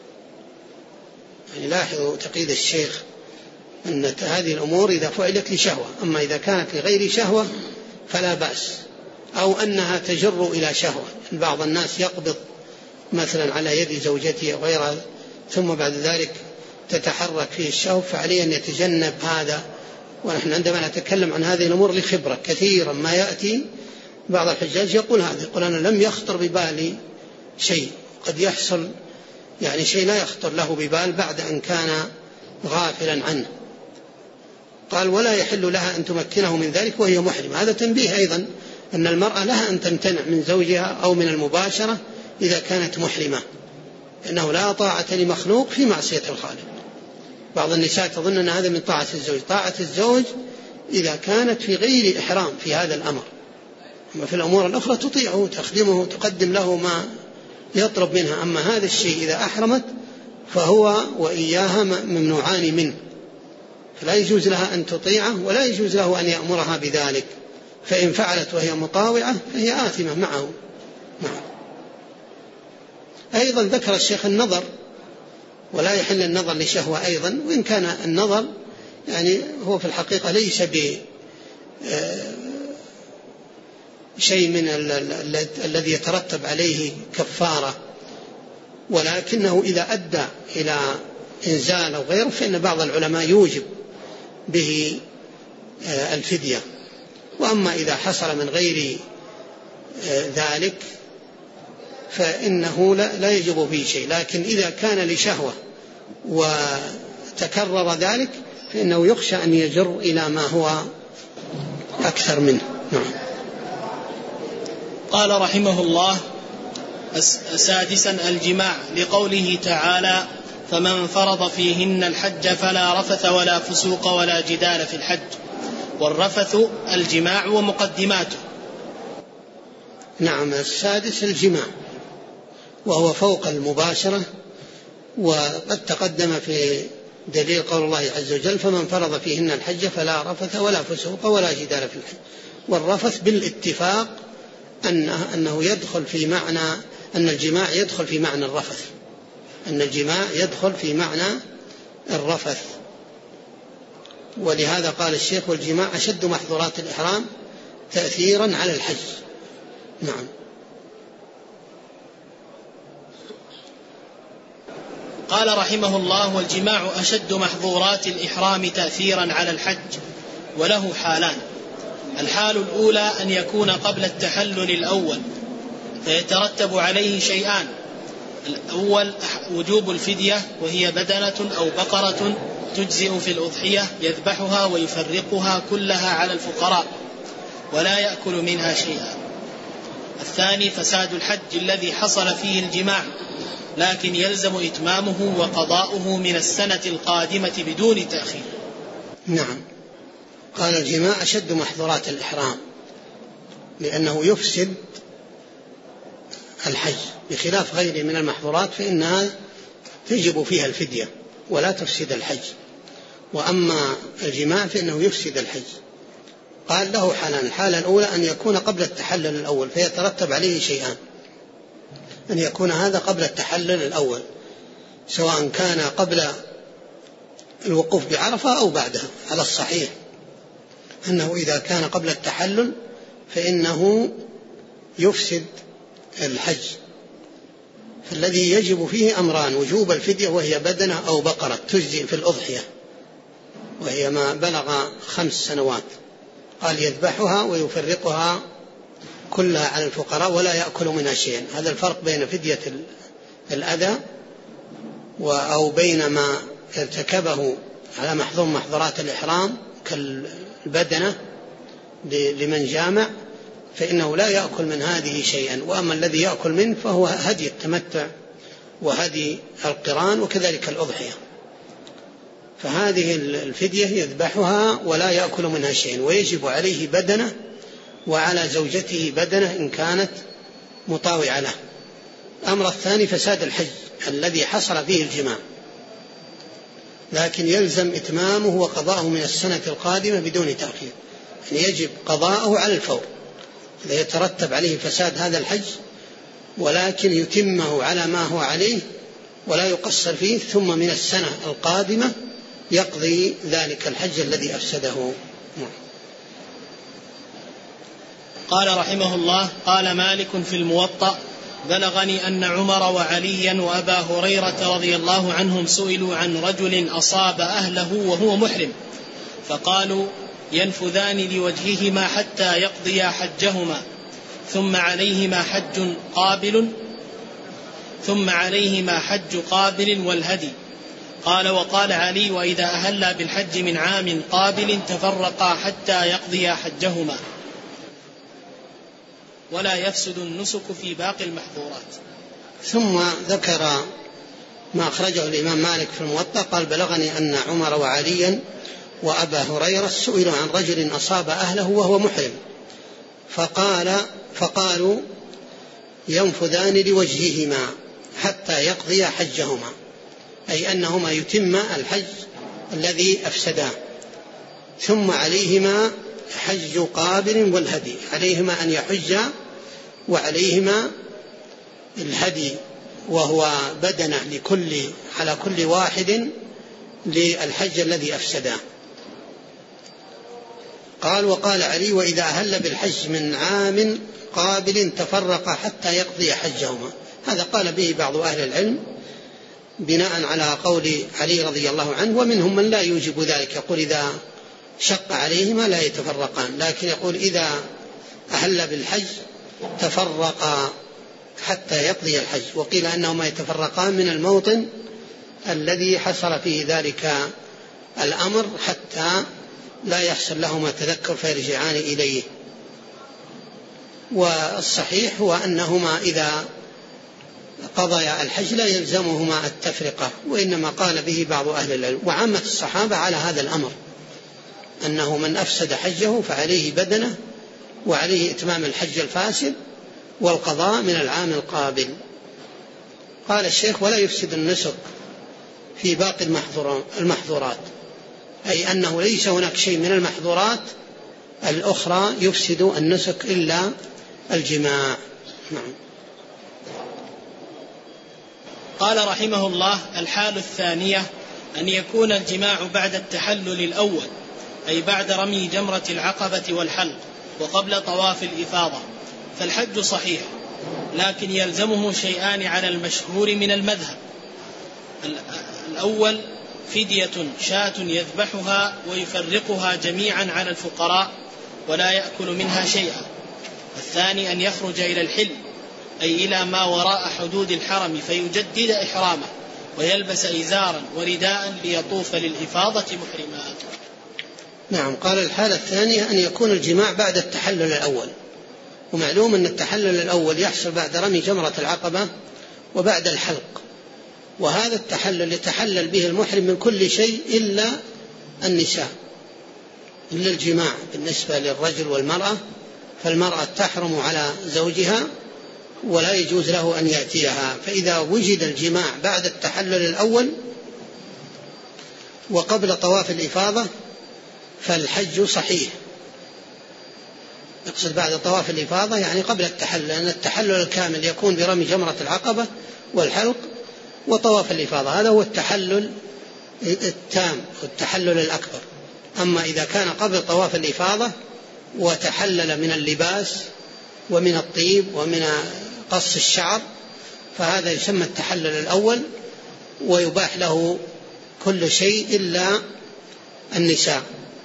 يعني لاحظوا تقييد الشيخ أن هذه الأمور إذا فعلت لشهوة، أما إذا كانت لغير شهوة فلا بأس، أو أنها تجر إلى شهوة. بعض الناس يقبض مثلا على يد زوجته أو غيرها ثم بعد ذلك تتحرك فيه الشهوة، فعليه أن يتجنب هذا. ونحن عندما نتكلم عن هذه الأمور لخبرة، كثيرا ما يأتي بعض الحجاج يقول هذا، يقول أنا لم يخطر ببالي شيء، قد يحصل يعني شيء لا يخطر له ببال بعد أن كان غافلا عنه. قال ولا يحل لها أن تمكنه من ذلك وهي محرمة. هذا تنبيه أيضا أن المرأة لها أن تمتنع من زوجها أو من المباشرة إذا كانت محرمة، إنه لا طاعة لمخلوق في معصية الخالق. بعض النساء تظن أن هذا من طاعة الزوج. طاعة الزوج إذا كانت في غير إحرام في هذا الأمر، أما في الأمور الأخرى تطيعه تخدمه تقدم له ما يطلب منها. أما هذا الشيء إذا أحرمت فهو وإياها ممنوعان منه، فلا يجوز لها أن تطيعه ولا يجوز له أن يأمرها بذلك، فإن فعلت وهي مطاوعة فهي آثمة معه. معه. أيضا ذكر الشيخ النظر، ولا يحل النظر لشهوة أيضا، وإن كان النظر يعني هو في الحقيقة ليس بشيء من الذي يترتب عليه كفارة، ولكنه إذا أدى إلى إنزال أو غيره فإن بعض العلماء يوجب به الفدية. وأما إذا حصل من غير ذلك فإنه لا يجب فيه شيء، لكن إذا كان لشهوة وتكرر ذلك فإنه يخشى أن يجر إلى ما هو أكثر منه. نعم. قال رحمه الله: سادسا الجماع، لقوله تعالى: فمن فرض فيهن الحج فلا رفث ولا فسوق ولا جدال في الحج. والرفث الجماع ومقدماته. نعم. السادس الجماع، وهو فوق المباشرة، وقد تقدم في دليل قول الله عز وجل: فمن فرض فيهن الحج فلا رفث ولا فسوق ولا جدال في الحج. والرفث بالاتفاق أنه يدخل في معنى أن الجماع يدخل في معنى الرفث، أن الجماع يدخل في معنى الرفث. ولهذا قال الشيخ: والجماع أشد محظورات الإحرام تأثيرا على الحج. نعم. قال رحمه الله: والجماع أشد محظورات الإحرام تأثيرا على الحج، وله حالان. الحال الأولى أن يكون قبل التحلل الأول فيترتب عليه شيئان: الأول وجوب الفدية، وهي بدنة أو بقرة تجزئ في الأضحية يذبحها ويفرقها كلها على الفقراء ولا يأكل منها شيئا. الثاني فساد الحج الذي حصل فيه الجماع، لكن يلزم إتمامه وقضاؤه من السنة القادمة بدون تأخير. نعم. قال: الجماع أشد محظورات الإحرام لأنه يفسد الحج، بخلاف غيره من المحظورات فإنها تجب فيها الفدية ولا تفسد الحج. وأما الجماع فإنه يفسد الحج. قال: له حالان. الحالة الأولى أن يكون قبل التحلل الأول فيترتب عليه شيئان: أن يكون هذا قبل التحلل الأول، سواء كان قبل الوقوف بعرفة أو بعدها. على الصحيح أنه إذا كان قبل التحلل فإنه يفسد الحج. فالذي يجب فيه أمران: وجوب الفدية وهي بدنة أو بقرة تجزئ في الأضحية وهي ما بلغ خمس سنوات. قال: يذبحها ويفرقها كلها على الفقراء ولا يأكل منها شيئا. هذا الفرق بين فدية الأذى أو بين ما ارتكبه على محظور محظورات الإحرام كالبدنة لمن جامع، فإنه لا يأكل من هذه شيئا. وأما الذي يأكل منه فهو هدي التمتع وهدي القران وكذلك الأضحية. فهذه الفدية يذبحها ولا يأكل منها شيئا، ويجب عليه بدنة وعلى زوجته بدنة إن كانت مطاوعة له. الأمر الثاني فساد الحج الذي حصل فيه الجماع، لكن يلزم إتمامه وقضاءه من السنة القادمة بدون تأخير، يعني يجب قضاءه على الفور إذا يترتب عليه فساد هذا الحج، ولكن يتمه على ما هو عليه ولا يقصر فيه، ثم من السنة القادمة يقضي ذلك الحج الذي أفسده. قال رحمه الله: قال مالك في الموطأ: بلغني أن عمر وعليا وأبا هريرة رضي الله عنهم سئلوا عن رجل أصاب أهله وهو محرم، فقالوا: ينفذان لوجههما حتى يقضيا حجهما، ثم عليهما حج قابل ثم عليهما حج قابل والهدي. قال وقال علي وإذا أهلا بالحج من عام قابل تفرقا حتى يقضيا حجهما ولا يفسد النسك في باقي المحظورات. ثم ذكر ما أخرجه الإمام مالك في الموطأ قال بلغني أن عمر وعليا وأبا هريرة سئلوا عن رجل أصاب أهله وهو محرم فقال فقالوا ينفذان لوجههما حتى يقضي حجهما، أي أنهما يتم الحج الذي أفسدا، ثم عليهما حج قابل والهدي، عليهما أن يحج وعليهما الهدي وهو بدنة لكل على كل واحد للحج الذي أفسده. قال وقال علي وإذا أهل بالحج من عام قابل تفرق حتى يقضي حجهما. هذا قال به بعض أهل العلم بناء على قول علي رضي الله عنه، ومنهم من لا يوجب ذلك، يقول إذا شق عليهما لا يتفرقان، لكن يقول إذا أهل بالحج تفرقا حتى يقضي الحج. وقيل أنهما يتفرقان من الموطن الذي حصل فيه ذلك الأمر حتى لا يحصل لهما تذكر فيرجعان إليه. والصحيح هو أنهما إذا قضيا الحج لا يلزمهما التفرقة، وإنما قال به بعض أهل العلم وعامة الصحابة على هذا الأمر، أنه من أفسد حجه فعليه بدنه وعليه إتمام الحج الفاسد والقضاء من العام القابل. قال الشيخ ولا يفسد النسك في باقي المحظورات، أي أنه ليس هناك شيء من المحظورات الأخرى يفسد النسك إلا الجماع. نعم. قال رحمه الله الحال الثانية أن يكون الجماع بعد التحلل الأول، أي بعد رمي جمرة العقبة والحلق وقبل طواف الإفاضة، فالحج صحيح، لكن يلزمه شيئان على المشهور من المذهب. الأول فدية شاة يذبحها ويفرقها جميعا على الفقراء ولا يأكل منها شيئا. الثاني أن يخرج إلى الحل، أي إلى ما وراء حدود الحرم، فيجدد إحرامه ويلبس إزارا ورداء ليطوف للإفاضة محرما. نعم. قال الحالة الثانية أن يكون الجماع بعد التحلل الأول، ومعلوم أن التحلل الأول يحصل بعد رمي جمرة العقبة وبعد الحلق، وهذا التحلل يتحلل به المحرم من كل شيء إلا النساء، إلا الجماع. بالنسبة للرجل والمرأة فالمرأة تحرم على زوجها ولا يجوز له أن يأتيها، فإذا وجد الجماع بعد التحلل الأول وقبل طواف الإفاضة فالحج صحيح. يقصد بعد طواف الإفاضة يعني قبل التحلل، لأن التحلل الكامل يكون برمي جمرة العقبة والحلق وطواف الإفاضة، هذا هو التحلل التام والتحلل الأكبر. أما إذا كان قبل طواف الإفاضة وتحلل من اللباس ومن الطيب ومن قص الشعر فهذا يسمى التحلل الأول، ويباح له كل شيء إلا النساء.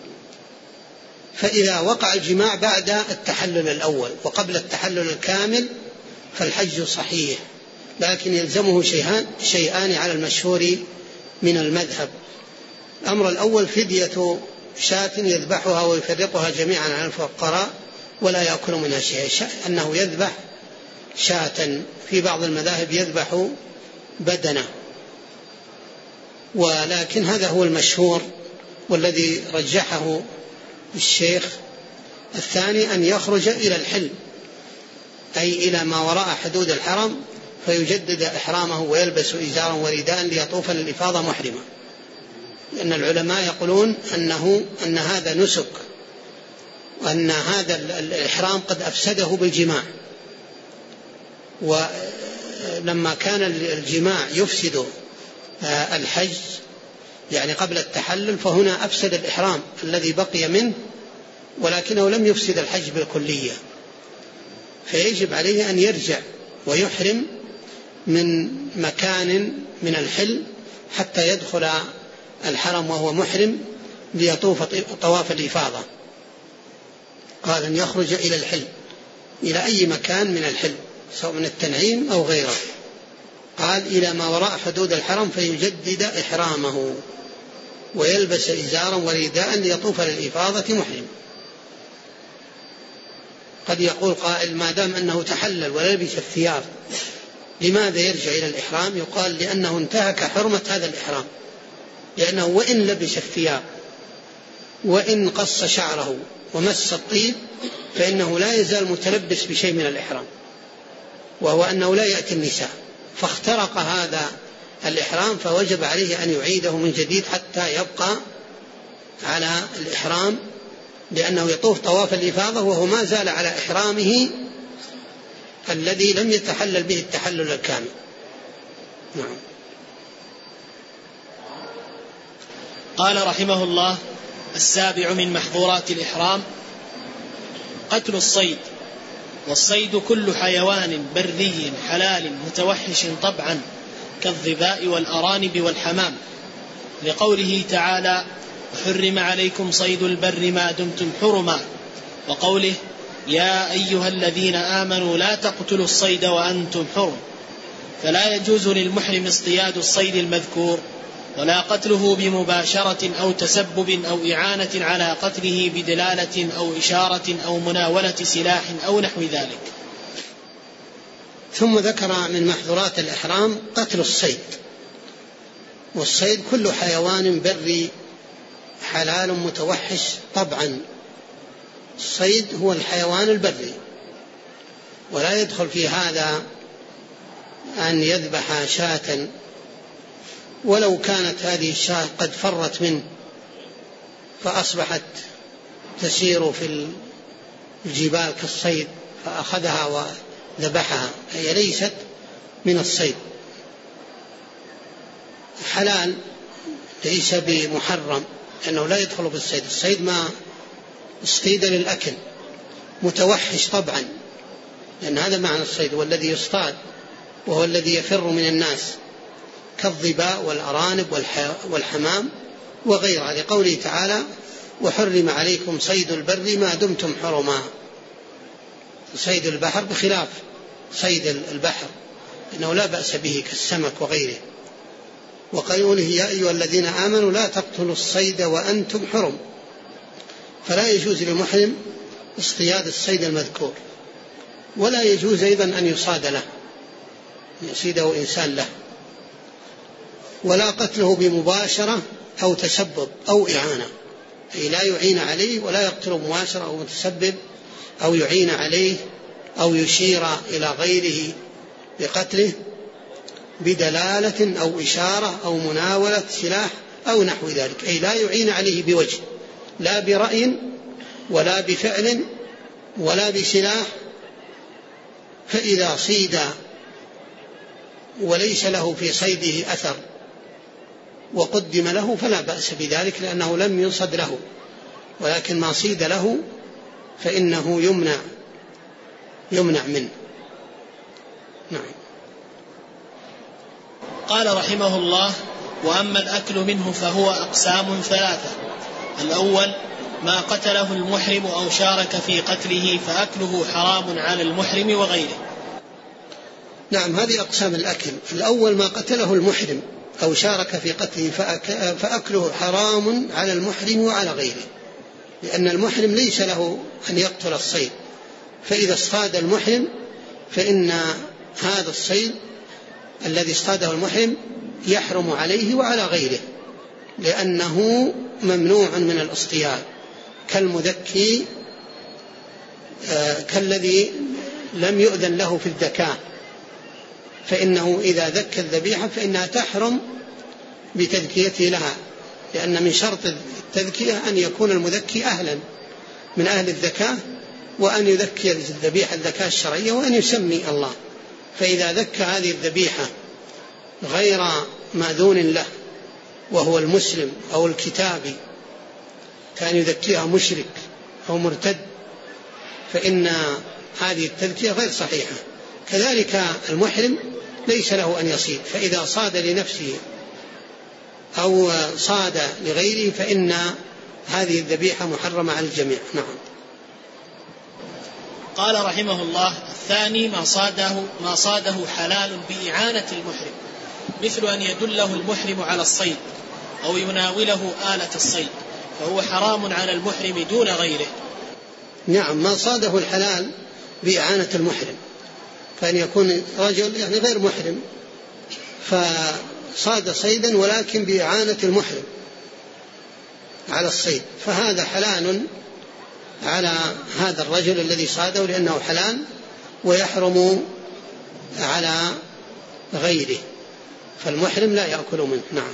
فإذا وقع الجماع بعد التحلل الأول وقبل التحلل الكامل فالحج صحيح، لكن يلزمه شيئان, شيئان على المشهور من المذهب. الأمر الأول فدية شاة يذبحها ويفرقها جميعا على الفقراء ولا يأكل منها شيء، أنه يذبح شاة، في بعض المذاهب يذبح بدنه، ولكن هذا هو المشهور والذي رجحه الشيخ. الثاني أن يخرج إلى الحل، أي إلى ما وراء حدود الحرم، فيجدد إحرامه ويلبس إزارا ورداء ليطوف للإفاضة محرما، لأن العلماء يقولون أنه أن هذا نسك، وأن هذا الإحرام قد أفسده بالجماع، ولما كان الجماع يفسد الحج يعني قبل التحلل فهنا أفسد الإحرام الذي بقي منه، ولكنه لم يفسد الحج بالكلية، فيجب عليه أن يرجع ويحرم من مكان من الحل حتى يدخل الحرم وهو محرم ليطوف طواف الإفاضة. قال أن يخرج إلى الحل، إلى أي مكان من الحل سواء من التنعيم أو غيره. قال إلى ما وراء حدود الحرم فيجدد إحرامه ويلبس إزارا ورداء ليطوف للإفاضة محرم. قد يقول قائل ما دام أنه تحلل ولبس الثياب لماذا يرجع إلى الإحرام؟ يقال لأنه انتهك حرمة هذا الإحرام، لأنه وإن لبس الثياب وإن قص شعره ومس الطيب فإنه لا يزال متلبس بشيء من الإحرام، وهو أنه لا يأتي النساء، فاخترق هذا الإحرام فوجب عليه أن يعيده من جديد حتى يبقى على الإحرام، لأنه يطوف طواف الإفاضة وهو ما زال على إحرامه الذي لم يتحلل به التحلل الكامل. نعم. قال رحمه الله: السابع من محظورات الإحرام قتل الصيد. والصيد كل حيوان بري حلال متوحش طبعا كالظباء والأرانب والحمام، لقوله تعالى: وحرم عليكم صيد البر ما دمتم حرما، وقوله: يا أيها الذين آمنوا لا تقتلوا الصيد وأنتم حرم. فلا يجوز للمحرم اصطياد الصيد المذكور ولا قتله بمباشرة أو تسبب أو إعانة على قتله بدلالة أو إشارة أو مناولة سلاح أو نحو ذلك. ثم ذكر من محظورات الإحرام قتل الصيد. والصيد كل حيوان بري حلال متوحش طبعا. الصيد هو الحيوان البري، ولا يدخل في هذا أن يذبح شاة ولو كانت هذه الشاة قد فرت منه فأصبحت تسير في الجبال كالصيد فأخذها وذبحها، هي ليست من الصيد. حلال ليس بمحرم لأنه لا يدخل بالصيد. الصيد ما اصطيد للأكل. متوحش طبعا لأن هذا معنى الصيد، والذي يصطاد وهو الذي يفر من الناس كالظباء والأرانب والحمام وغيرها، لقوله تعالى: وحرم عليكم صيد البر ما دمتم حرما. صيد البحر بخلاف صيد البحر إنه لا بأس به كالسمك وغيره. وقوله: يا أيها الذين آمنوا لا تقتلوا الصيد وأنتم حرم. فلا يجوز للمحرم اصطياد الصيد المذكور، ولا يجوز أيضا أن يصاد له يصيده إنسان له، ولا قتله بمباشرة أو تسبب أو إعانة، أي لا يعين عليه ولا يقتل مباشرة أو متسبب أو يعين عليه أو يشير إلى غيره بقتله بدلالة أو إشارة أو مناولة سلاح أو نحو ذلك، أي لا يعين عليه بوجه، لا برأي ولا بفعل ولا بسلاح. فإذا صيد وليس له في صيده أثر وقدم له فلا بأس بذلك لأنه لم ينصد له، ولكن ما صيد له فإنه يمنع يمنع منه. نعم. قال رحمه الله: وأما الأكل منه فهو أقسام ثلاثة. الأول ما قتله المحرم أو شارك في قتله فأكله حرام على المحرم وغيره. نعم، هذه أقسام الأكل. الأول ما قتله المحرم أو شارك في قتله فأكله حرام على المحرم وعلى غيره، لأن المحرم ليس له أن يقتل الصيد، فإذا اصطاد المحرم فإن هذا الصيد الذي اصطاده المحرم يحرم عليه وعلى غيره، لأنه ممنوع من الاصطياد، كالمذكي آه كالذي لم يؤذن له في الذكاء، فإنه إذا ذكى الذبيحة فإنها تحرم بتذكيته لها، لأن من شرط التذكية أن يكون المذكي أهلا من أهل الذكاء، وأن يذكي الذبيحة الذكاء الشرعية، وأن يسمي الله. فإذا ذكى هذه الذبيحة غير مأذون له وهو المسلم أو الكتابي كان يذكيها مشرك أو مرتد فإن هذه التذكية غير صحيحة. كذلك المحرم ليس له أن يصيد، فإذا صاد لنفسه أو صاد لغيره فإن هذه الذبيحة محرمة على الجميع. نعم. قال رحمه الله: الثاني ما صاده, ما صاده حلال بإعانة المحرم، مثل أن يدله المحرم على الصيد أو يناوله آلة الصيد، فهو حرام على المحرم دون غيره. نعم، ما صاده الحلال بإعانة المحرم، فأن يكون رجل يعني غير محرم فصاد صيدا ولكن بإعانة المحرم على الصيد، فهذا حلال على هذا الرجل الذي صاده لأنه حلال، ويحرم على غيره، فالمحرم لا يأكل منه. نعم.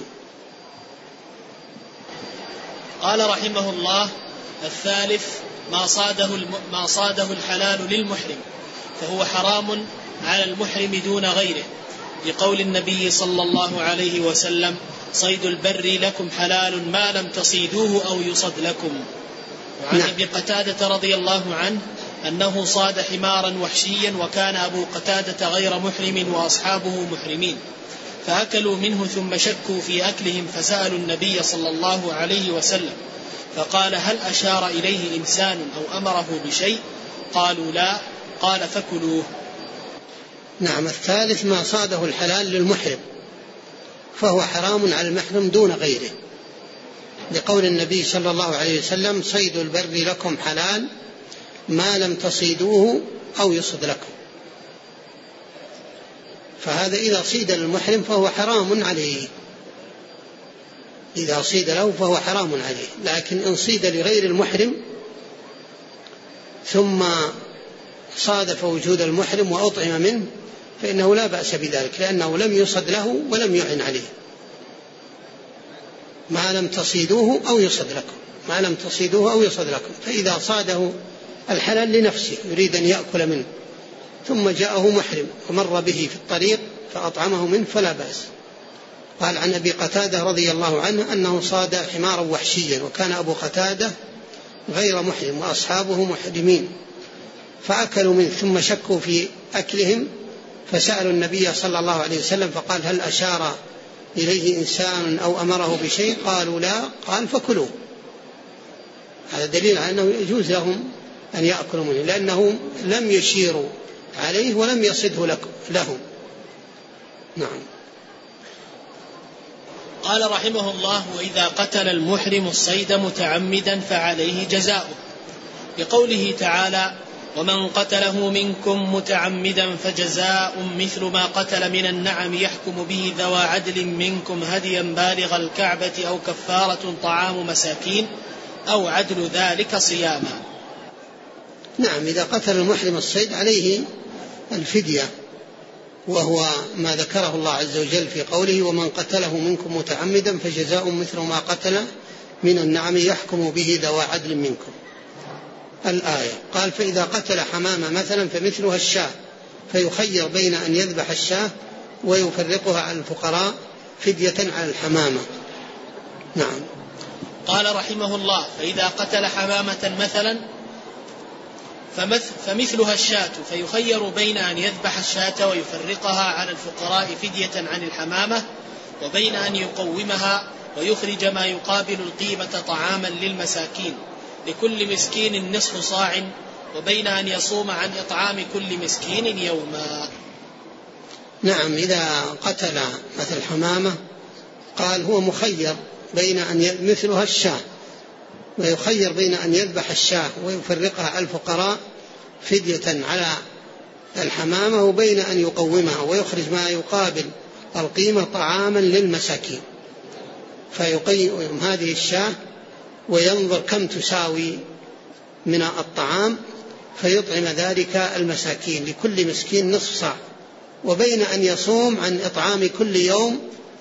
قال رحمه الله: الثالث ما صاده, ما صاده الحلال للمحرم، فهو حرام على المحرم دون غيره، لقول النبي صلى الله عليه وسلم: صيد البر لكم حلال ما لم تصيدوه أو يصد لكم. وعن أبي قتادة رضي الله عنه أنه صاد حمارا وحشيا، وكان أبو قتادة غير محرم وأصحابه محرمين، فأكلوا منه ثم شكوا في أكلهم، فسألوا النبي صلى الله عليه وسلم فقال: هل أشار إليه إنسان أو أمره بشيء؟ قالوا لا. قال: فكلوه. نعم. الثالث ما صاده الحلال للمحرم، فهو حرام على المحرم دون غيره، لقول النبي صلى الله عليه وسلم: صيد البر لكم حلال ما لم تصيدوه أو يصد لكم. فهذا إذا صيد للمحرم فهو حرام عليه، إذا صيد له فهو حرام عليه. لكن إن صيد لغير المحرم ثم صادف وجود المحرم وأطعم منه فإنه لا بأس بذلك، لأنه لم يصد له ولم يعن عليه. ما لم تصيدوه أو يصد لكم، ما لم تصيدوه أو يصد لكم. فإذا صاده الحلال لنفسه يريد أن يأكل منه ثم جاءه محرم ومر به في الطريق فأطعمه منه فلا بأس. قال عن أبي قتادة رضي الله عنه أنه صاد حمارا وحشيا، وكان أبو قتادة غير محرم وأصحابه محرمين، فأكلوا منه ثم شكوا في أكلهم، فسألوا النبي صلى الله عليه وسلم فقال: هل أشار إليه إنسان أو أمره بشيء؟ قالوا لا. قال: فكلوا. هذا دليل على أنه يجوز لهم أن يأكلوا منه، لأنه لم يشيروا عليه ولم يصده لهم. نعم. قال رحمه الله: وإذا قتل المحرم الصيد متعمدا فعليه جزاؤه، بقوله تعالى: ومن قتله منكم متعمدا فجزاء مثل ما قتل من النعم يحكم به ذوى عدل منكم هديا بالغ الكعبة أو كفارة طعام مساكين أو عدل ذلك صياما. نعم. إذا قتل المحرم الصيد عليه الفدية، وهو ما ذكره الله عز وجل في قوله: ومن قتله منكم متعمدا فجزاء مثل ما قتل من النعم يحكم به ذوى عدل منكم، الآية. قال: فإذا قتل حمامة مثلا فمثلها الشاة، فيخير بين أن يذبح الشاة ويفرقها على الفقراء فدية على الحمامة. نعم. قال رحمه الله: فإذا قتل حمامة مثلا فمثلها الشاة، فيخير بين أن يذبح الشاة ويفرقها على الفقراء فدية عن الحمامة، وبين أن يقومها ويخرج ما يقابل القيمة طعاما للمساكين لكل مسكين نصف صاع، وبين أن يصوم عن إطعام كل مسكين يوما. نعم. إذا قتل مثل حمامة قال هو مخير بين أن مثلها الشاة، ويخير بين أن يذبح الشاة ويفرقها على الفقراء فدية على الحمامة، وبين أن يقومها ويخرج ما يقابل القيمة طعاما للمساكين، فيقيم هذه الشاة وينظر كم تساوي من الطعام فيطعم ذلك المساكين لكل مسكين نصف صاع، وبين أن يصوم عن إطعام كل يوم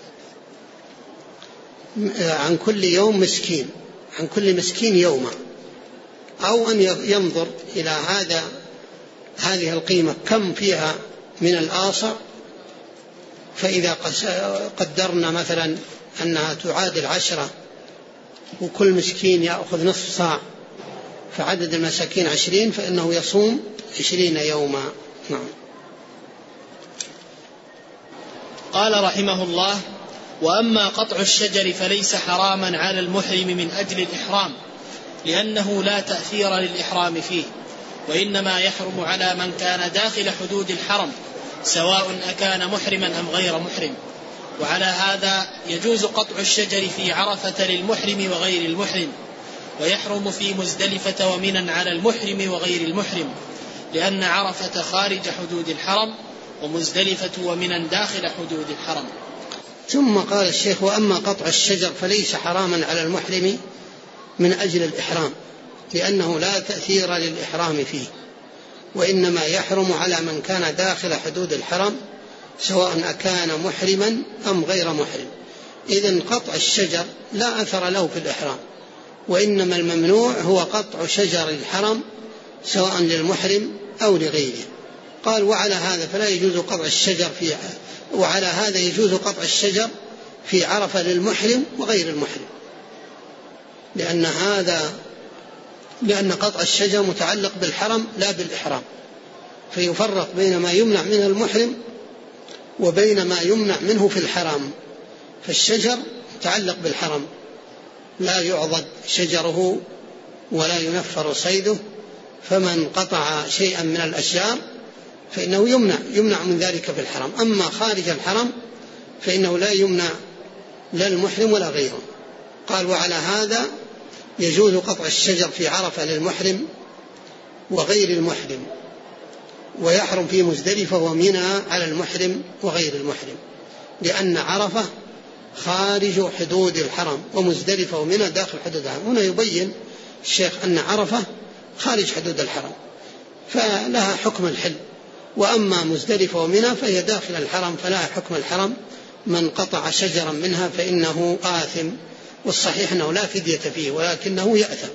عن كل يوم مسكين عن كل مسكين يوما، أو أن ينظر إلى هذا هذه القيمة كم فيها من الآصع، فإذا قدرنا مثلا أنها تعادل عشرة وكل مسكين يأخذ نصف صاع فعدد المساكين عشرين، فإنه يصوم عشرين يوما. نعم. قال رحمه الله: وأما قطع الشجر فليس حراما على المحرم من أجل الإحرام، لأنه لا تأثير للإحرام فيه، وإنما يحرم على من كان داخل حدود الحرم سواء أكان محرما أم غير محرم. وعلى هذا يجوز قطع الشجر في عرفة للمحرم وغير المحرم، ويحرم في مزدلفة ومنى على المحرم وغير المحرم، لأن عرفة خارج حدود الحرم ومزدلفة ومنى داخل حدود الحرم. ثم قال الشيخ: وأما قطع الشجر فليس حراما على المحرم من أجل الإحرام، لأنه لا تأثير للإحرام فيه، وإنما يحرم على من كان داخل حدود الحرم سواء أكان محرما أم غير محرم. إذن قطع الشجر لا أثر له في الإحرام، وإنما الممنوع هو قطع شجر الحرم سواء للمحرم أو لغيره. قال: وعلى هذا فلا يجوز قطع الشجر في وعلى هذا يجوز قطع الشجر في عرفة للمحرم وغير المحرم، لأن هذا لأن قطع الشجر متعلق بالحرم لا بالإحرام، فيفرق بين ما يمنع منه المحرم وبين ما يمنع منه في الحرم. فالشجر متعلق بالحرم لا يعضد شجره ولا ينفر صيده، فمن قطع شيئا من الأشجار فإنه يمنع يمنع من ذلك في الحرم. أما خارج الحرم فإنه لا يمنع لا المحرم ولا غيره. قال: وعلى هذا يجوز قطع الشجر في عرفة للمحرم وغير المحرم، ويحرم في مزدلفة ومنى على المحرم وغير المحرم، لأن عرفة خارج حدود الحرم ومزدلفة ومنى داخل حدود الحرم. هنا يبين الشيخ أن عرفة خارج حدود الحرم فلها حكم الحل، وأما مزدلفة ومنى فهي داخل الحرم فلها حكم الحرم. من قطع شجرا منها فإنه آثم، والصحيح أنه لا فدية فيه ولكنه يأثم.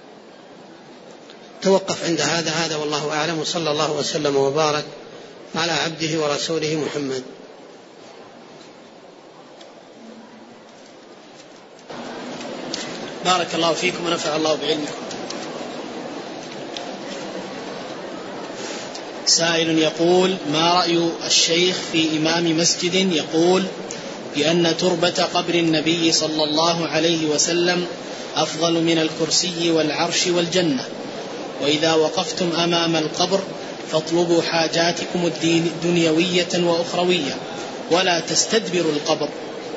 توقف عند هذا هذا والله أعلم، وصلى الله وسلم وبارك على عبده ورسوله محمد. بارك الله فيكم ونفع الله بعلمكم. سائل يقول: ما رأي الشيخ في إمام مسجد يقول بأن تربة قبر النبي صلى الله عليه وسلم أفضل من الكرسي والعرش والجنة، وإذا وقفتم أمام القبر فاطلبوا حاجاتكم الدنيوية وأخروية ولا تستدبروا القبر؟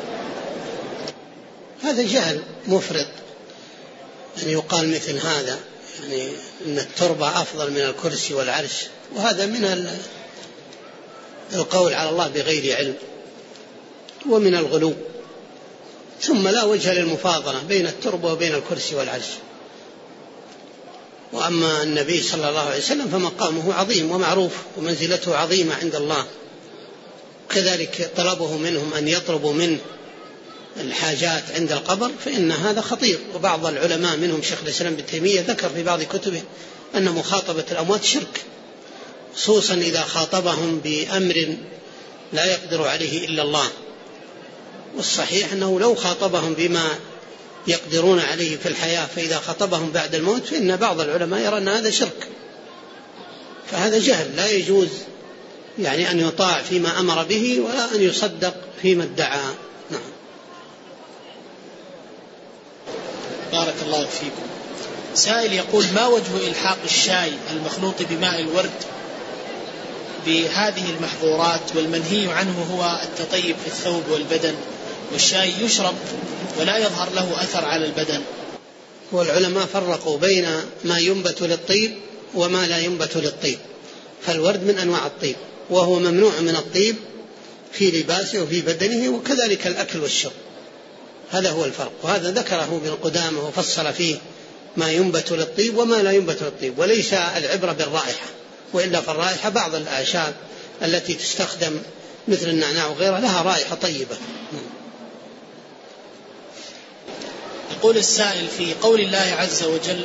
هذا جهل مفرط أن يقال مثل هذا، يعني أن التربة أفضل من الكرسي والعرش، وهذا من القول على الله بغير علم ومن الغلو. ثم لا وجه للمفاضلة بين التربة وبين الكرسي والعرش. وأما النبي صلى الله عليه وسلم فمقامه عظيم ومعروف ومنزلته عظيمة عند الله، كذلك طلبه منهم أن يطلبوا منه الحاجات عند القبر فإن هذا خطير. وبعض العلماء منهم شيخ الإسلام ابن تيمية ذكر في بعض كتبه أن مخاطبة الأموات شرك، خصوصا إذا خاطبهم بأمر لا يقدر عليه إلا الله. والصحيح أنه لو خاطبهم بما يقدرون عليه في الحياة فإذا خاطبهم بعد الموت فإن بعض العلماء يرى أن هذا شرك، فهذا جهل لا يجوز يعني أن يطاع فيما أمر به ولا أن يصدق فيما ادعى. نعم. بارك الله فيكم. سائل يقول: ما وجه إلحاق الشاي المخلوط بماء الورد بهذه المحظورات، والمنهي عنه هو التطيب في الثوب والبدن، والشاي يشرب ولا يظهر له أثر على البدن؟ والعلماء فرقوا بين ما ينبت للطيب وما لا ينبت للطيب، فالورد من أنواع الطيب وهو ممنوع من الطيب في لباسه وفي بدنه، وكذلك الأكل والشرب. هذا هو الفرق، وهذا ذكره ابن قدامة وفصل فيه ما ينبت للطيب وما لا ينبت للطيب، وليس العبرة بالرائحة، وإلا فالرائحة بعض الأعشاب التي تستخدم مثل النعناع وغيرها لها رائحة طيبة. يقول السائل: في قول الله عز وجل: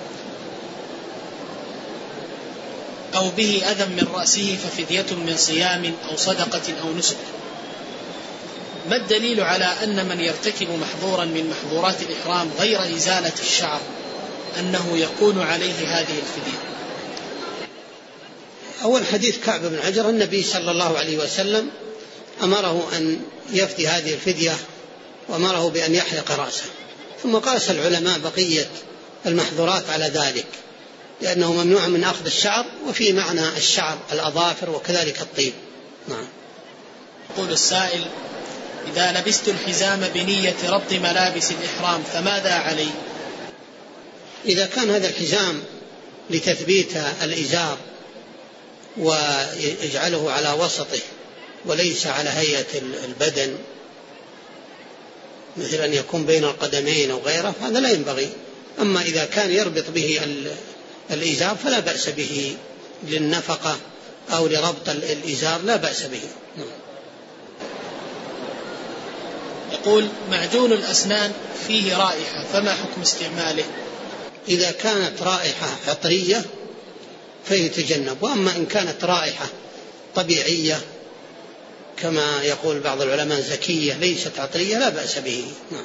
أو به أذى من رأسه ففدية من صيام أو صدقة أو نسك، ما الدليل على أن من يرتكب محظورا من محظورات الإحرام غير إزالة الشعر أنه يكون عليه هذه الفدية؟ أول حديث كعب بن عجرة النبي صلى الله عليه وسلم أمره أن يفدي هذه الفدية وأمره بأن يحلق رأسه، ثم قاس العلماء بقية المحظورات على ذلك، لأنه ممنوع من أخذ الشعر، وفي معنى الشعر الأظافر وكذلك الطيب. نعم. يقول السائل: إذا لبست الحزام بنية ربط ملابس الإحرام فماذا علي؟ إذا كان هذا الحزام لتثبيت الإزار ويجعله على وسطه وليس على هيئة البدن، مثل أن يكون بين القدمين أو غيره، هذا لا ينبغي. أما إذا كان يربط به الإزار فلا بأس به، للنفقة أو لربط الإزار لا بأس به. يقول: معجون الأسنان فيه رائحة فما حكم استعماله؟ إذا كانت رائحة عطرية فيتجنب، وأما إن كانت رائحة طبيعية كما يقول بعض العلماء زكية ليست عطرية لا بأس به. نعم.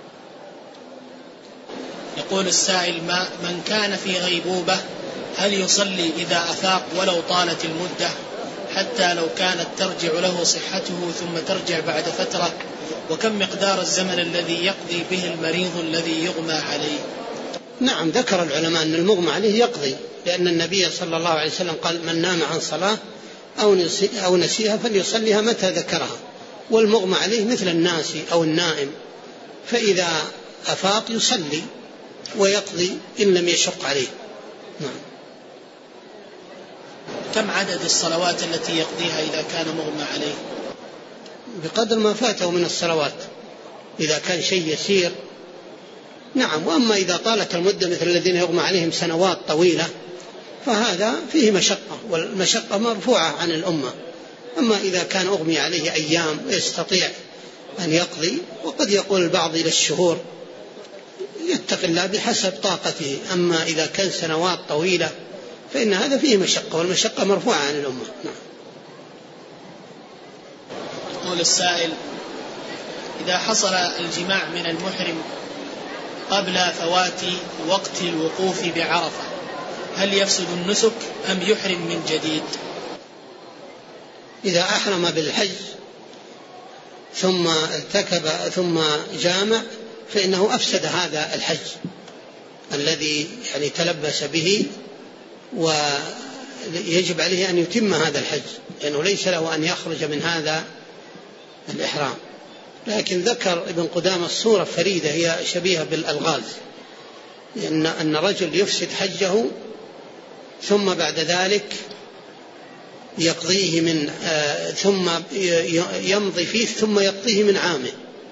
يقول السائل: ما من كان في غيبوبة هل يصلي إذا أفاق ولو طالت المدة، حتى لو كانت ترجع له صحته ثم ترجع بعد فترة؟ وكم مقدار الزمن الذي يقضي به المريض الذي يغمى عليه؟ نعم، ذكر العلماء أن المغمى عليه يقضي، لأن النبي صلى الله عليه وسلم قال: من نام عن صلاة أو نسيها فليصليها متى ذكرها. والمغمى عليه مثل الناسي أو النائم، فإذا أفاق يصلي ويقضي إن لم يشق عليه. نعم. كم عدد الصلوات التي يقضيها إذا كان مغمى عليه؟ بقدر ما فاته من الصلوات إذا كان شيء يسير. نعم. وأما إذا طالت المدة مثل الذين يغمى عليهم سنوات طويلة فهذا فيه مشقة، والمشقة مرفوعة عن الأمة. أما إذا كان أغمي عليه أيام ويستطيع أن يقضي، وقد يقول البعض إلى الشهور، يتقي الله بحسب طاقته. أما إذا كان سنوات طويلة فإن هذا فيه مشقة، والمشقة مرفوعة عن الأمة. نعم. يقول السائل: إذا حصل الجماع من المحرم قبل فوات وقت الوقوف بعرفة هل يفسد النسك أم يحرم من جديد؟ إذا أحرم بالحج ثم ارتكب ثم جامع فإنه أفسد هذا الحج الذي يعني تلبس به، ويجب عليه أن يتم هذا الحج، لأنه ليس له أن يخرج من هذا الإحرام. لكن ذكر ابن قدامة الصورة فريدة هي شبيهة بالألغاز، لأن أن رجل يفسد حجه ثم بعد ذلك يقضيه من آه ثم يمضي فيه ثم يقضيه من عامه،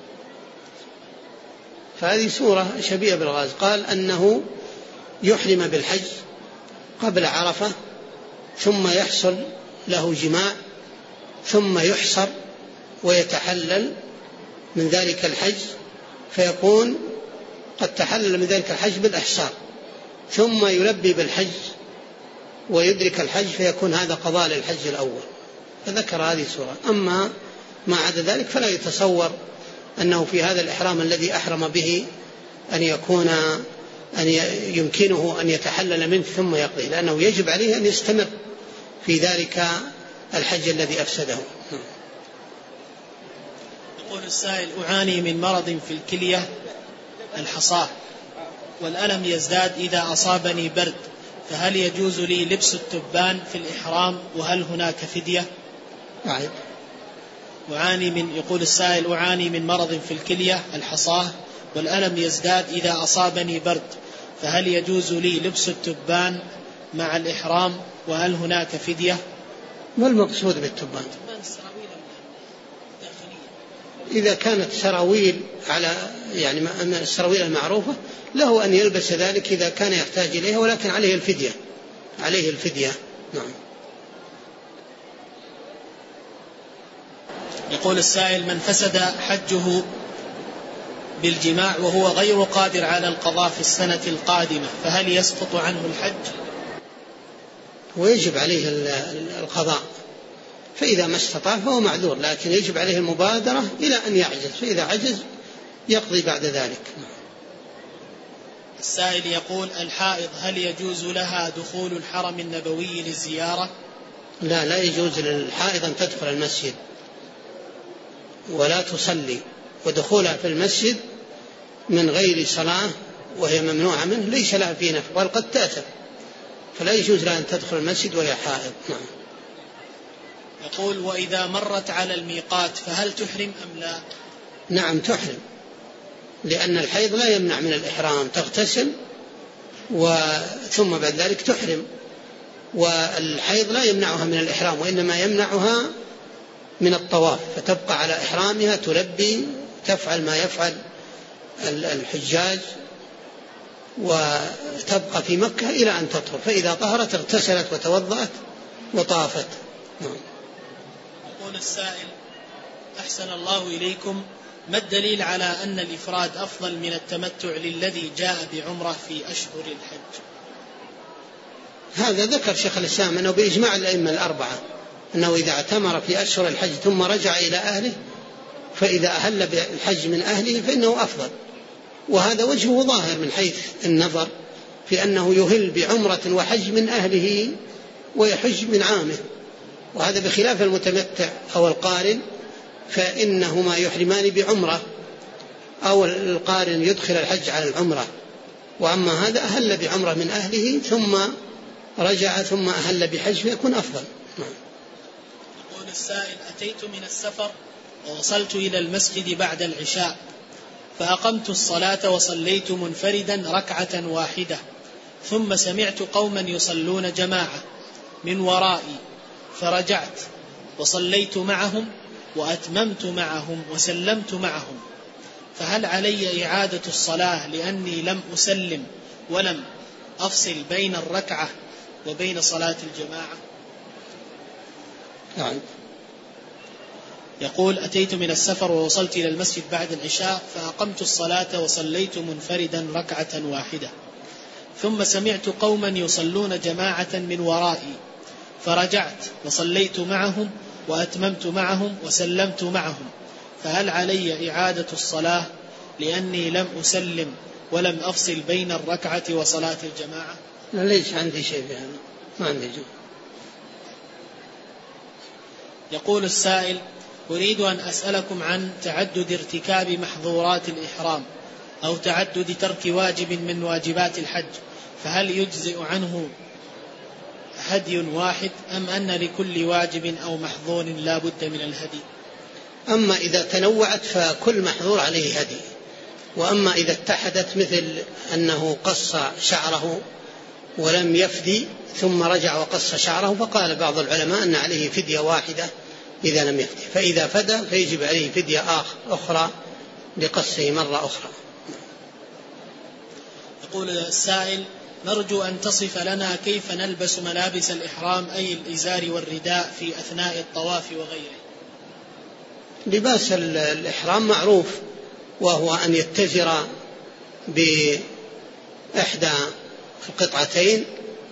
فهذه صورة شبيهة بالألغاز. قال أنه يحرم بالحج قبل عرفة ثم يحصل له جماع ثم يحصر ويتحلل من ذلك الحج، فيكون قد تحلل من ذلك الحج بالإحصار، ثم يلبي بالحج ويدرك الحج فيكون هذا قضاء للحج الأول. فذكر هذه السورة. أما ما عدا ذلك فلا يتصور أنه في هذا الإحرام الذي أحرم به أن يكون أن يمكنه أن يتحلل منه ثم يقضي، لأنه يجب عليه أن يستمر في ذلك الحج الذي أفسده. يقول السائل: أعاني من مرض في الكلية الحصاة والألم يزداد إذا أصابني برد، فهل يجوز لي لبس التبان في الإحرام وهل هناك فدية؟ نعم. أعاني من يقول السائل: أعاني من مرض في الكلية الحصاة والألم يزداد إذا أصابني برد، فهل يجوز لي لبس التبان مع الإحرام وهل هناك فدية؟ ما المقصود بالتبان؟ إذا كانت سراويل على يعني السراويل المعروفة له أن يلبس ذلك إذا كان يحتاج إليها، ولكن عليه الفدية عليه الفدية. نعم. يقول السائل: من فسد حجه بالجماع وهو غير قادر على القضاء في السنة القادمة فهل يسقط عنه الحج؟ ويجب عليه القضاء، فإذا ما استطاع فهو معذور، لكن يجب عليه المبادرة إلى أن يعجز، فإذا عجز يقضي بعد ذلك. السائل يقول: الحائض هل يجوز لها دخول الحرم النبوي للزيارة؟ لا لا يجوز للحائض أن تدخل المسجد ولا تصلي، ودخولها في المسجد من غير صلاة وهي ممنوعة منه ليس لها فيه نفع، بل قد تأثم فلا يجوز لها أن تدخل المسجد وهي حائض. نعم. يقول: وإذا مرت على الميقات فهل تحرم أم لا؟ نعم تحرم، لأن الحيض لا يمنع من الإحرام، تغتسل وثم بعد ذلك تحرم، والحيض لا يمنعها من الإحرام وإنما يمنعها من الطواف، فتبقى على إحرامها تلبي تفعل ما يفعل الحجاج وتبقى في مكة إلى أن تطهر، فإذا طهرت اغتسلت وتوضأت وطافت. نعم. يقول السائل: أحسن الله إليكم، ما الدليل على أن الإفراد أفضل من التمتع للذي جاء بعمرة في أشهر الحج؟ هذا ذكر شيخ الإسلام أنه بإجماع الأئمة الأربعة أنه إذا اعتمر في أشهر الحج ثم رجع إلى أهله فإذا أهل بالحج من أهله فإنه أفضل، وهذا وجهه ظاهر من حيث النظر في أنه يهل بعمرة وحج من أهله ويحج من عامه، وهذا بخلاف المتمتع أو القارن فإنهما يحرمان بعمرة، أو القارن يدخل الحج على العمرة، وأما هذا أهل بعمرة من أهله ثم رجع ثم أهل بحج فيكون أفضل. يقول السائل: أتيت من السفر ووصلت إلى المسجد بعد العشاء فأقمت الصلاة وصليت منفردا ركعة واحدة، ثم سمعت قوما يصلون جماعة من ورائي فرجعت وصليت معهم وأتممت معهم وسلمت معهم، فهل علي إعادة الصلاة لأني لم أسلم ولم أفصل بين الركعة وبين صلاة الجماعة؟ نعم. يقول: أتيت من السفر ووصلت إلى المسجد بعد العشاء فأقمت الصلاة وصليت منفردا ركعة واحدة، ثم سمعت قوما يصلون جماعة من ورائي فرجعت وصليت معهم وأتممت معهم وسلمت معهم، فهل علي إعادة الصلاة لأني لم أسلم ولم أفصل بين الركعة وصلاة الجماعة؟ لا، ليش عندي شيء في هذا، ما عندي جواب. يقول السائل: أريد أن أسألكم عن تعدد ارتكاب محظورات الإحرام أو تعدد ترك واجب من واجبات الحج، فهل يجزئ عنه هدي واحد أم أن لكل واجب أو محظور لا بد من الهدي؟ أما إذا تنوعت فكل محظور عليه هدي، وأما إذا اتحدت مثل أنه قص شعره ولم يفدي ثم رجع وقص شعره فقال بعض العلماء أن عليه فدية واحدة إذا لم يفدي، فإذا فدى فيجب عليه فدية أخرى لقصه مرة أخرى. يقول السائل: نرجو أن تصف لنا كيف نلبس ملابس الإحرام أي الإزار والرداء في أثناء الطواف وغيره. لباس الإحرام معروف، وهو أن يتزر بإحدى القطعتين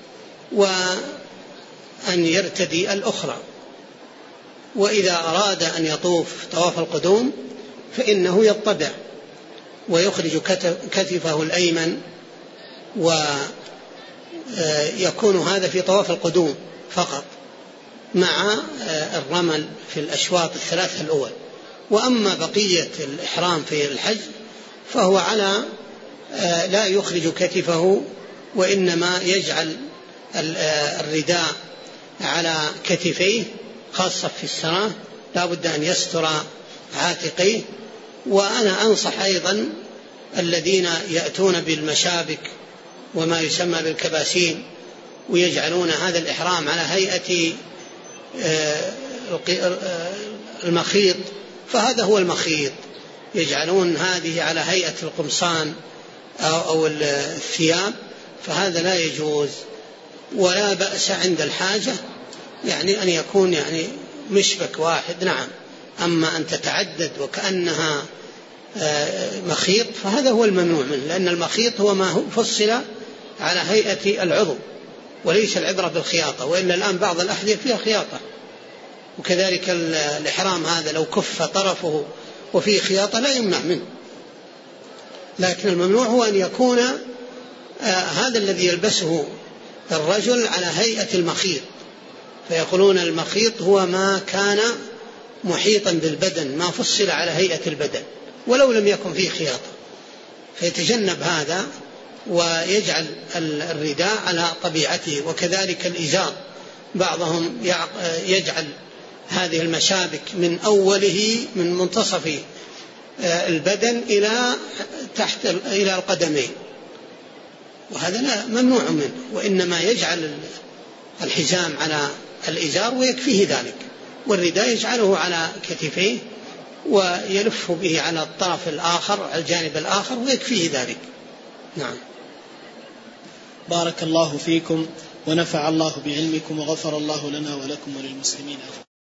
وأن يرتدي الأخرى، وإذا أراد أن يطوف طواف القدوم فإنه يضطجع ويخرج كتفه الأيمن، ويكون هذا في طواف القدوم فقط مع الرمل في الأشواط الثلاثة الأول. وأما بقية الإحرام في الحج فهو على لا يخرج كتفه، وإنما يجعل الرداء على كتفيه خاصة في السراء، لا بد أن يستر عاتقيه. وأنا أنصح أيضا الذين يأتون بالمشابك وما يسمى بالكباسين ويجعلون هذا الإحرام على هيئة المخيط، فهذا هو المخيط، يجعلون هذه على هيئة القمصان أو الثياب، فهذا لا يجوز. ولا بأس عند الحاجة يعني أن يكون يعني مشبك واحد، نعم. أما أن تتعدد وكأنها مخيط فهذا هو الممنوع منه، لأن المخيط هو ما فصل على هيئة العضو وليس العبرة بالخياطة، وإلا الآن بعض الأحذية فيها خياطة، وكذلك الإحرام هذا لو كف طرفه وفيه خياطة لا يمنع منه، لكن الممنوع هو أن يكون هذا الذي يلبسه الرجل على هيئة المخيط، فيقولون المخيط هو ما كان محيطا بالبدن، ما فصل على هيئة البدن ولو لم يكن فيه خياطة، فيتجنب هذا ويجعل الرداء على طبيعته. وكذلك الإزار، بعضهم يجعل هذه المشابك من أوله من منتصف البدن إلى تحت إلى القدمين، وهذا لا ممنوع منه، وإنما يجعل الحزام على الإزار ويكفيه ذلك، والرداء يجعله على كتفيه ويلف به على الطرف الآخر على الجانب الآخر ويكفيه ذلك. نعم. بارك الله فيكم ونفع الله بعلمكم وغفر الله لنا ولكم وللمسلمين.